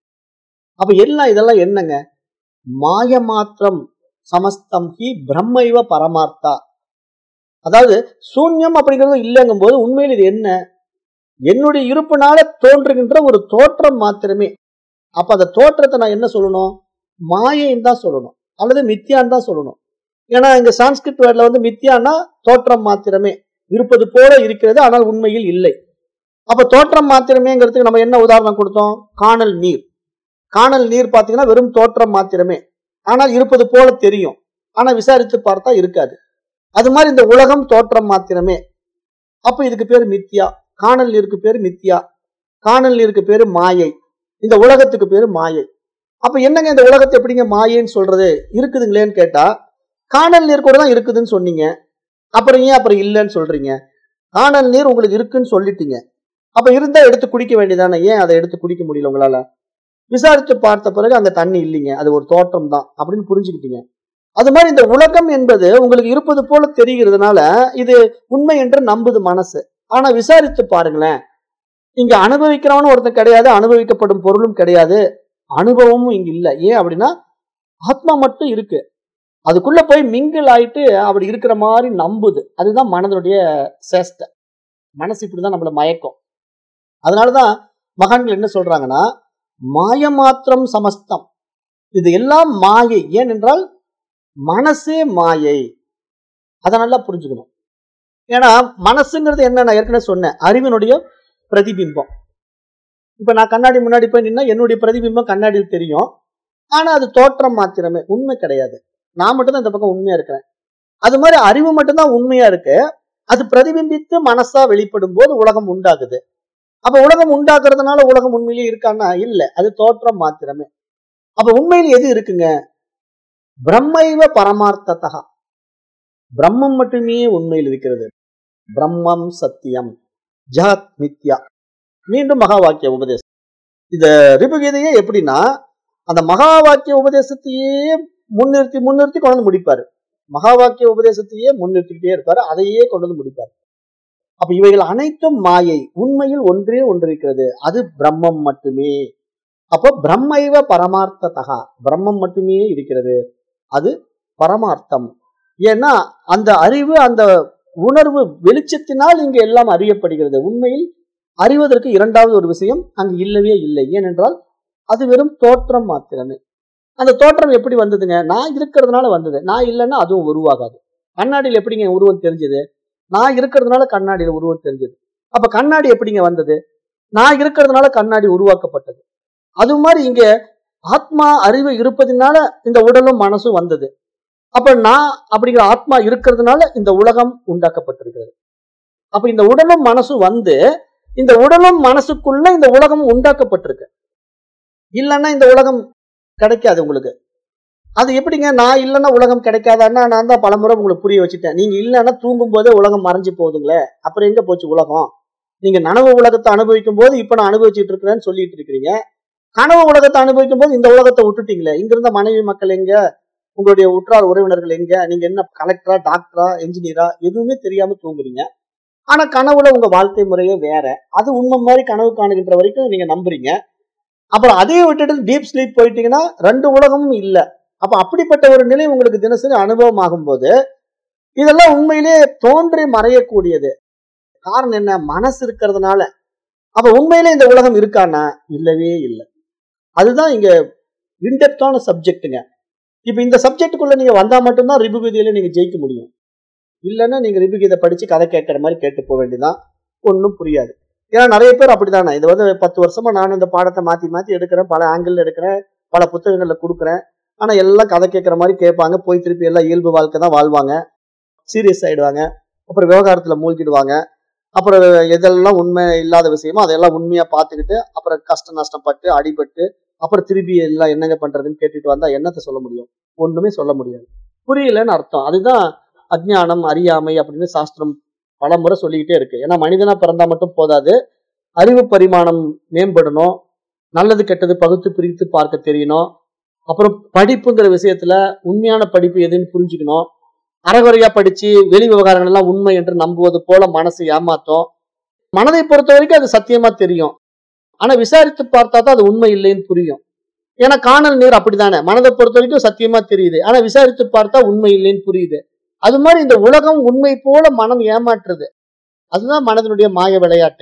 அப்ப எல்லாம் இதெல்லாம் என்னங்க? மாய மாத்திரம் சமஸ்தம் ஹி பிரம்மைவ பரமார்த்தா. அதாவது சூன்யம் அப்படிங்கிறது இல்லைங்கும் போது உண்மையில் இது என்ன? என்னுடைய இருப்புனால தோன்றுகின்ற ஒரு தோற்றம் மாத்திரமே. அப்ப அந்த தோற்றத்தை நான் என்ன சொல்லணும்? மாயைன்னு தான் சொல்லணும், அல்லது மித்தியான்னு தான் சொல்லணும். ஏன்னா இங்க சான்ஸ்கிரிட் வேர்ட்ல வந்து மித்தியான்னா தோற்றம் மாத்திரமே, இருப்பது போல இருக்கிறது ஆனால் உண்மையில் இல்லை. அப்ப தோற்றம் மாத்திரமேங்கிறதுக்கு நம்ம என்ன உதாரணம் கொடுத்தோம்? காணல் நீர். காணல் நீர் பாத்தீங்கன்னா வெறும் தோற்றம் மாத்திரமே, ஆனால் இருப்பது போல தெரியும், ஆனா விசாரித்து பார்த்தா இருக்காது. அது மாதிரி இந்த உலகம் தோற்றம் மாத்திரமே. அப்ப இதுக்கு பேரு மித்தியா. காணல் நீருக்கு பேரு மித்தியா, காணல் நீருக்கு பேரு மாயை, இந்த உலகத்துக்கு பேரு மாயை. அப்ப என்னங்க இந்த உலகத்தை எப்படிங்க மாயைன்னு சொல்றது? இருக்குதுங்களேன்னு கேட்டா, காணல் நீர் கூட தான் இருக்குதுன்னு சொன்னீங்க, அப்புறம் ஏன் அப்புறம் இல்லைன்னு சொல்றீங்க? காணல் நீர் உங்களுக்கு இருக்குன்னு சொல்லிட்டீங்க, அப்ப இருந்தா எடுத்து குடிக்க வேண்டியதானே, ஏன் அதை எடுத்து குடிக்க முடியல உங்களால? விசாரித்து பார்த்த பிறகு அங்க தண்ணி இல்லைங்க, அது ஒரு தோற்றம் தான் அப்படின்னு புரிஞ்சுக்கிட்டீங்க. அது மாதிரி இந்த உலகம் என்பது உங்களுக்கு இருப்பது போல தெரிகிறதுனால இது உண்மை என்று நம்புது மனசு. ஆனா விசாரித்து பாருங்களேன், இங்க அனுபவிக்கிறவனும் ஒருத்தன் கிடையாது, அனுபவிக்கப்படும் பொருளும் கிடையாது, அனுபவமும் இங்க இல்ல. ஏன் அப்படின்னா ஆத்மா மட்டும் இருக்கு, அதுக்குள்ள போய் மிங்கிள் ஆயிட்டு அப்படி இருக்கிற மாதிரி நம்புது. அதுதான் மனதுடைய சேஷ்டை. மனசு இப்படிதான் நம்மள மயக்கம். அதனாலதான் மகான்கள் என்ன சொல்றாங்கன்னா, மாய மாத்திரம் சமஸ்தம், இது எல்லாம் மாயை. ஏனென்றால் மனசே மாயை. அதை நல்லா புரிஞ்சுக்கணும். ஏன்னா மனசுங்கிறது என்ன, நான் ஏற்கனவே சொன்னேன், அறிவினுடைய பிரதிபிம்பம். இப்ப நான் கண்ணாடி முன்னாடி போய் நின்னா என்னுடைய பிரதிபிம்பம் கண்ணாடியில் தெரியும். ஆனா அது தோற்றம் மாத்திரமே, உண்மை கிடையாது. நான் மட்டும்தான் இந்த பக்கம் உண்மையா இருக்கிறேன். அது மாதிரி அறிவு மட்டும்தான் உண்மையா இருக்கு. அது பிரதிபிம்பித்து மனசா வெளிப்படும் போது உலகம் உண்டாகுது. அப்ப உலகம் உண்டாக்குறதுனால உலகம் உண்மையிலேயே இருக்கான்னா இல்ல, அது தோற்றம் மாத்திரமே. அப்ப உண்மையில் எது இருக்குங்க? பிரம்மைவ பரமார்த்ததா, பிரம்மம் மட்டுமே உண்மையில் இருக்கிறது. பிரம்மம் சத்தியம் ஜகத் மித்யா. மீண்டும் மகா வாக்கிய உபதேசம். இந்த ரிபுகீதையே எப்படின்னா அந்த மகா வாக்கிய உபதேசத்தையே முன்னிறுத்தி முன்னிறுத்தி கொண்டு வந்து முடிப்பாரு. மகா வாக்கிய உபதேசத்தையே முன்னிறுத்திக்கிட்டே இருப்பாரு, அதையே கொண்டு வந்து முடிப்பாரு. அப்ப இவைகள் அனைத்தும் மாயை, உண்மையில் ஒன்றே ஒன்று இருக்கிறது, அது பிரம்மம் மட்டுமே. அப்போ பிரம்மைவ பரமார்த்ததா, பிரம்மம் மட்டுமே இருக்கிறது, அது பரமார்த்தம். ஏன்னா அந்த அறிவு, அந்த உணர்வு வெளிச்சத்தினால் இங்கு எல்லாம் அறியப்படுகிறது. உண்மையில் அறிவதற்கு இரண்டாவது ஒரு விஷயம் அங்கு இல்லவே இல்லை. ஏனென்றால் அது வெறும் தோற்றம் மாத்திரமே. அந்த தோற்றம் எப்படி வந்ததுங்க? நான் இருக்கிறதுனால வந்தது. நான் இல்லைன்னா அதுவும் உருவாகாது. கண்ணாடியில் எப்படிங்க உருவம் தெரிஞ்சது? நான் இருக்கிறதுனால கண்ணாடியில உருவம் தெரிஞ்சது. அப்ப கண்ணாடி எப்படிங்க வந்தது? நான் இருக்கிறதுனால கண்ணாடி உருவாக்கப்பட்டது. அது மாதிரி இங்க ஆத்மா அறிவு இருப்பதனால இந்த உடலும் மனசும் வந்தது. அப்ப நான் அப்படிங்கிற ஆத்மா இருக்கிறதுனால இந்த உலகம் உண்டாக்கப்பட்டிருக்கிறது. அப்ப இந்த உடலும் மனசும் வந்து இந்த உடலும் மனசுக்குள்ள இந்த உலகம் உண்டாக்கப்பட்டிருக்கு. இல்லைன்னா இந்த உலகம் கிடைக்காது உங்களுக்கு. அது எப்படிங்க? நான் இல்லைன்னா உலகம் கிடைக்காதான்னா நான் தான் பலமுறை உங்களுக்கு புரிய வச்சுட்டேன். நீங்க இல்லைன்னா தூங்கும் போதே உலகம் மறைஞ்சு போகுதுங்களே, அப்புறம் எங்க போச்சு உலகம்? நீங்க நனவு உலகத்தை அனுபவிக்கும் போது இப்ப நான் அனுபவிச்சுட்டு இருக்கிறேன்னு சொல்லிட்டு இருக்கிறீங்க. கனவு உலகத்தை அனுபவிக்கும் போது இந்த உலகத்தை விட்டுட்டீங்களே. இங்க இருந்த மனைவி மக்கள் எங்க? உங்களுடைய உற்றார் உறவினர்கள் எங்க? நீங்க என்ன கலெக்டரா, டாக்டரா, என்ஜினியரா, எதுவுமே தெரியாம தூங்குறீங்க. ஆனா கனவுல உங்க வாழ்க்கை முறையே வேற. அது உண்மை மாதிரி கனவு காணுகின்ற வரைக்கும் நீங்க நம்புறீங்க. அப்புறம் அதையே விட்டுட்டு டீப் ஸ்லீப் போயிட்டீங்கன்னா ரெண்டு உலகமும் இல்ல. அப்ப அப்படிப்பட்ட ஒரு நிலை உங்களுக்கு தினசரி அனுபவம் ஆகும் போது இதெல்லாம் உண்மையிலே தோன்றி மறையக்கூடியது. காரணம் என்ன? மனசு இருக்கிறதுனால. அப்ப உண்மையிலே இந்த உலகம் இருக்கானா? இல்லவே இல்லை. அதுதான் இங்க இன்டெப்தான சப்ஜெக்டுங்க. இப்ப இந்த சப்ஜெக்டுக்குள்ள நீங்க வந்தா மட்டும்தான் ரிபுகீதையில நீங்க ஜெயிக்க முடியும். இல்லைன்னா நீங்க ரிபுகீதை படிச்சு கதை கேட்கற மாதிரி கேட்டு போக வேண்டியதான், ஒன்னும் புரியாது. ஏன்னா நிறைய பேர் அப்படித்தானே. இது வந்து பத்து வருஷமா நானும் இந்த பாடத்தை மாத்தி மாத்தி எடுக்கிறேன், பல ஆங்கிள் எடுக்கிறேன், பல புத்தகங்கள்ல கொடுக்குறேன். ஆனா எல்லாம் கதை கேட்கற மாதிரி கேட்பாங்க, போய் திருப்பி எல்லாம் இயல்பு வாழ்க்கை தான் வாழ்வாங்க, சீரியஸ் ஆயிடுவாங்க, அப்புறம் விவகாரத்துல மூழ்கிடுவாங்க. அப்புறம் எதெல்லாம் உண்மை இல்லாத விஷயமோ அதெல்லாம் உண்மையா பார்த்துக்கிட்டு அப்புறம் கஷ்ட நஷ்டப்பட்டு அடிபட்டு அப்புறம் திருப்பி எல்லாம் என்னங்க பண்றதுன்னு கேட்டுட்டு வந்தா என்னத்தை சொல்ல முடியும்? ஒண்ணுமே சொல்ல முடியாது. புரியலன்னு அர்த்தம். அதுதான் அஜ்ஞானம், அறியாமை அப்படின்னு சாஸ்திரம் பல முறை சொல்லிக்கிட்டே இருக்கு. ஏன்னா மனிதனா பிறந்தா மட்டும் போதாது, அறிவு பரிமாணம் மேம்படணும், நல்லது கெட்டது பகுத்து பிரித்து பார்க்க தெரியணும். அப்புறம் படிப்புங்கிற விஷயத்துல உண்மையான படிப்பு எதுன்னு புரிஞ்சுக்கணும். அறகுறையா படிச்சு வெளி விவகாரங்கள் எல்லாம் உண்மை என்று நம்புவது போல மனசு ஏமாத்தும். மனதை பொறுத்த வரைக்கும் அது சத்தியமா தெரியும், ஆனா விசாரித்து பார்த்தா தான் அது உண்மை இல்லைன்னு புரியும். ஏன்னா காணல் நீர் அப்படித்தானே, மனதை பொறுத்த வரைக்கும் சத்தியமா தெரியுது, ஆனா விசாரித்து பார்த்தா உண்மை இல்லைன்னு புரியுது. அது மாதிரி இந்த உலகம் உண்மை போல மனம் ஏமாற்றுறது. அதுதான் மனதினுடைய மாய விளையாட்டு.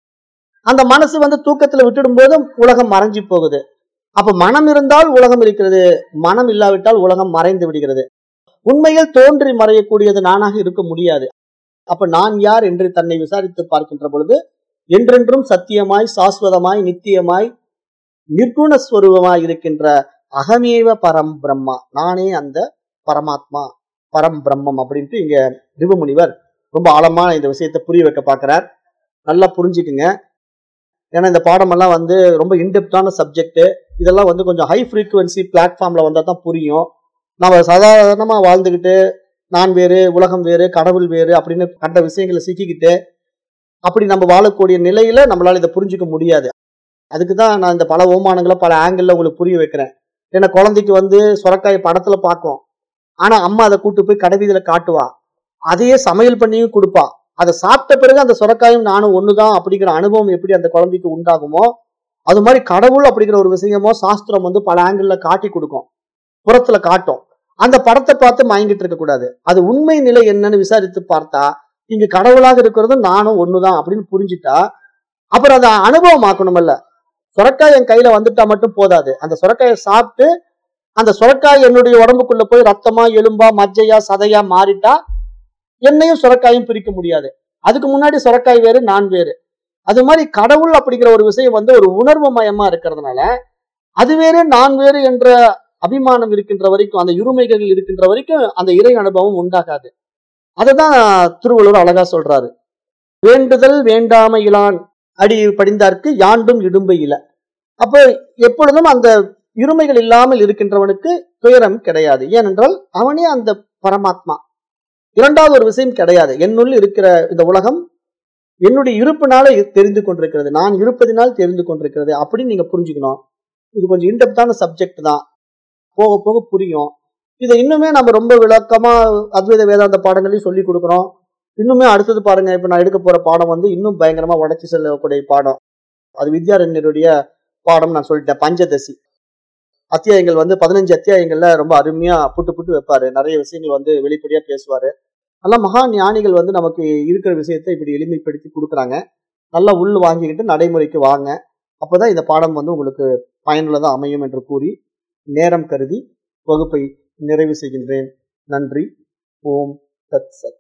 அந்த மனசு வந்து தூக்கத்துல விட்டுடும் போதும் உலகம் மறைஞ்சு போகுது. அப்ப மனம் இருந்தால் உலகம் இருக்கிறது, மனம் இல்லாவிட்டால் உலகம் மறைந்து விடுகிறது. உண்மையில் தோன்றி மறையக்கூடியது நானாக இருக்க முடியாது. அப்ப நான் யார் என்று தன்னை விசாரித்து பார்க்கின்ற பொழுது என்றென்றும் சத்தியமாய், சாஸ்வதமாய், நித்தியமாய், நிர்குணஸ்வரூபமாய் இருக்கின்ற அகமேவ பரம் பிரம்மா, நானே அந்த பரமாத்மா, பரம் பிரம்மம் அப்படின்ட்டு இங்க ரிபுமுனிவர் ரொம்ப ஆழமா இந்த விஷயத்தை புரிய வைக்க பார்க்கிறார். நல்லா புரிஞ்சுக்குங்க. ஏன்னா இந்த பாடமெல்லாம் வந்து ரொம்ப இன்டெப்தான சப்ஜெக்ட். இதெல்லாம் வந்து கொஞ்சம் ஹை ஃப்ரீக்குவன்சி பிளாட்ஃபார்ம்ல வந்தா தான் புரியும். நம்ம சாதாரணமா வாழ்ந்துகிட்டு நான் வேறு, உலகம் வேறு, கடவுள் வேறு அப்படின்னு கண்ட விஷயங்களை சிக்கிக்கிட்டு அப்படி நம்ம வாழக்கூடிய நிலையில நம்மளால இதை புரிஞ்சுக்க முடியாது. அதுக்குதான் நான் இந்த பல ஓமானங்களை பல ஆங்கிள் உங்களுக்கு புரிய வைக்கிறேன். ஏன்னா குழந்தைக்கு வந்து சுரக்காய் படத்துல பார்க்கும், ஆனா அம்மா அதை கூட்டு போய் கடைவீதியில காட்டுவா, அதையே சமையல் பண்ணியும் கொடுப்பா. அதை சாப்பிட்ட பிறகு அந்த சுரக்காயும் நானும் ஒண்ணுதான் அப்படிங்கிற அனுபவம் எப்படி அந்த குழந்தைக்கு உண்டாகுமோ அது மாதிரி கடவுள் அப்படிங்கிற ஒரு விஷயமோ சாஸ்திரம் வந்து பல ஆங்கிள் காட்டி கொடுக்கும், புறத்துல காட்டும். அந்த படத்தை பார்த்து மயங்கிட்டு இருக்க கூடாது. அது உண்மை நிலை என்னன்னு விசாரித்து பார்த்தா இங்க கடவுளாக இருக்கிறது நானும் ஒண்ணுதான் அப்படின்னு புரிஞ்சுட்டா அப்புறம் அதை அனுபவம் ஆக்கணும்ல. சுரக்காய் என் கையில வந்துட்டா மட்டும் போதாது, அந்த சுரக்காயை சாப்பிட்டு அந்த சுரக்காய் என்னுடைய உடம்புக்குள்ள போய் ரத்தமா எலும்பா மஜ்ஜையா சதையா மாறிட்டா என்னையும் சுரக்காயும் பிரிக்க முடியாது. அதுக்கு முன்னாடி சுரக்காய் வேறு, நான் வேறு. அது மாதிரி கடவுள் அப்படிங்கிற ஒரு விஷயம் வந்து ஒரு உணர்வு மயமா இருக்கிறதுனால அது வேறு நான் வேறு என்ற அபிமானம் இருக்கின்ற வரைக்கும், அந்த இருமைகள் இருக்கின்ற வரைக்கும் அந்த இறை அனுபவம் உண்டாகாது. அததான் திருவள்ளுவர் அழகா சொல்றாரு. வேண்டுதல் வேண்டாமை இலான் அடி படிந்தார்க்கு யாண்டும் இடும்பை இல. அப்போ எப்பொழுதும் அந்த இருமைகள் இல்லாமல் இருக்கின்றவனுக்கு துயரம் கிடையாது. ஏனென்றால் அவனே அந்த பரமாத்மா. இரண்டாவது ஒரு விஷயம் கிடையாது. என்னுள் இருக்கிற இந்த உலகம் என்னுடைய இருப்பினால தெரிந்து கொண்டிருக்கிறது, நான் இருப்பதினால் தெரிந்து கொண்டிருக்கிறது அப்படின்னு நீங்க புரிஞ்சுக்கணும். இது கொஞ்சம் இன்டெப்தான சப்ஜெக்ட் தான், போக போக புரியும். இதை இன்னுமே நம்ம ரொம்ப விளக்கமா அத்வைத வேதாந்த பாடங்களையும் சொல்லி கொடுக்குறோம். இன்னுமே அடுத்தது பாருங்க, இப்ப நான் எடுக்க போற பாடம் வந்து இன்னும் பயங்கரமா உடைச்சு செல்லக்கூடிய பாடம். அது வித்யாரண்யருடைய பாடம். நான் சொல்லிட்டேன், பஞ்சதசி அத்தியாயங்கள் வந்து பதினஞ்சு அத்தியாயங்கள்ல ரொம்ப அருமையா புட்டு புட்டு வைப்பாரு. நிறைய விஷயங்கள் வந்து வெளிப்படையா பேசுவாரு. நல்லா மகா ஞானிகள் வந்து நமக்கு இருக்கிற விஷயத்தை இப்படி எளிமைப்படுத்தி கொடுக்குறாங்க. நல்லா உள் வாங்கிக்கிட்டு நடைமுறைக்கு வாங்க. அப்பதான் இந்த பாடம் வந்து உங்களுக்கு பயனுள்ளதா அமையும் என்று கூறி நேரம் கருதி வகுப்பை நிறைவு செய்கின்றேன். நன்றி. ஓம் தத் சத்.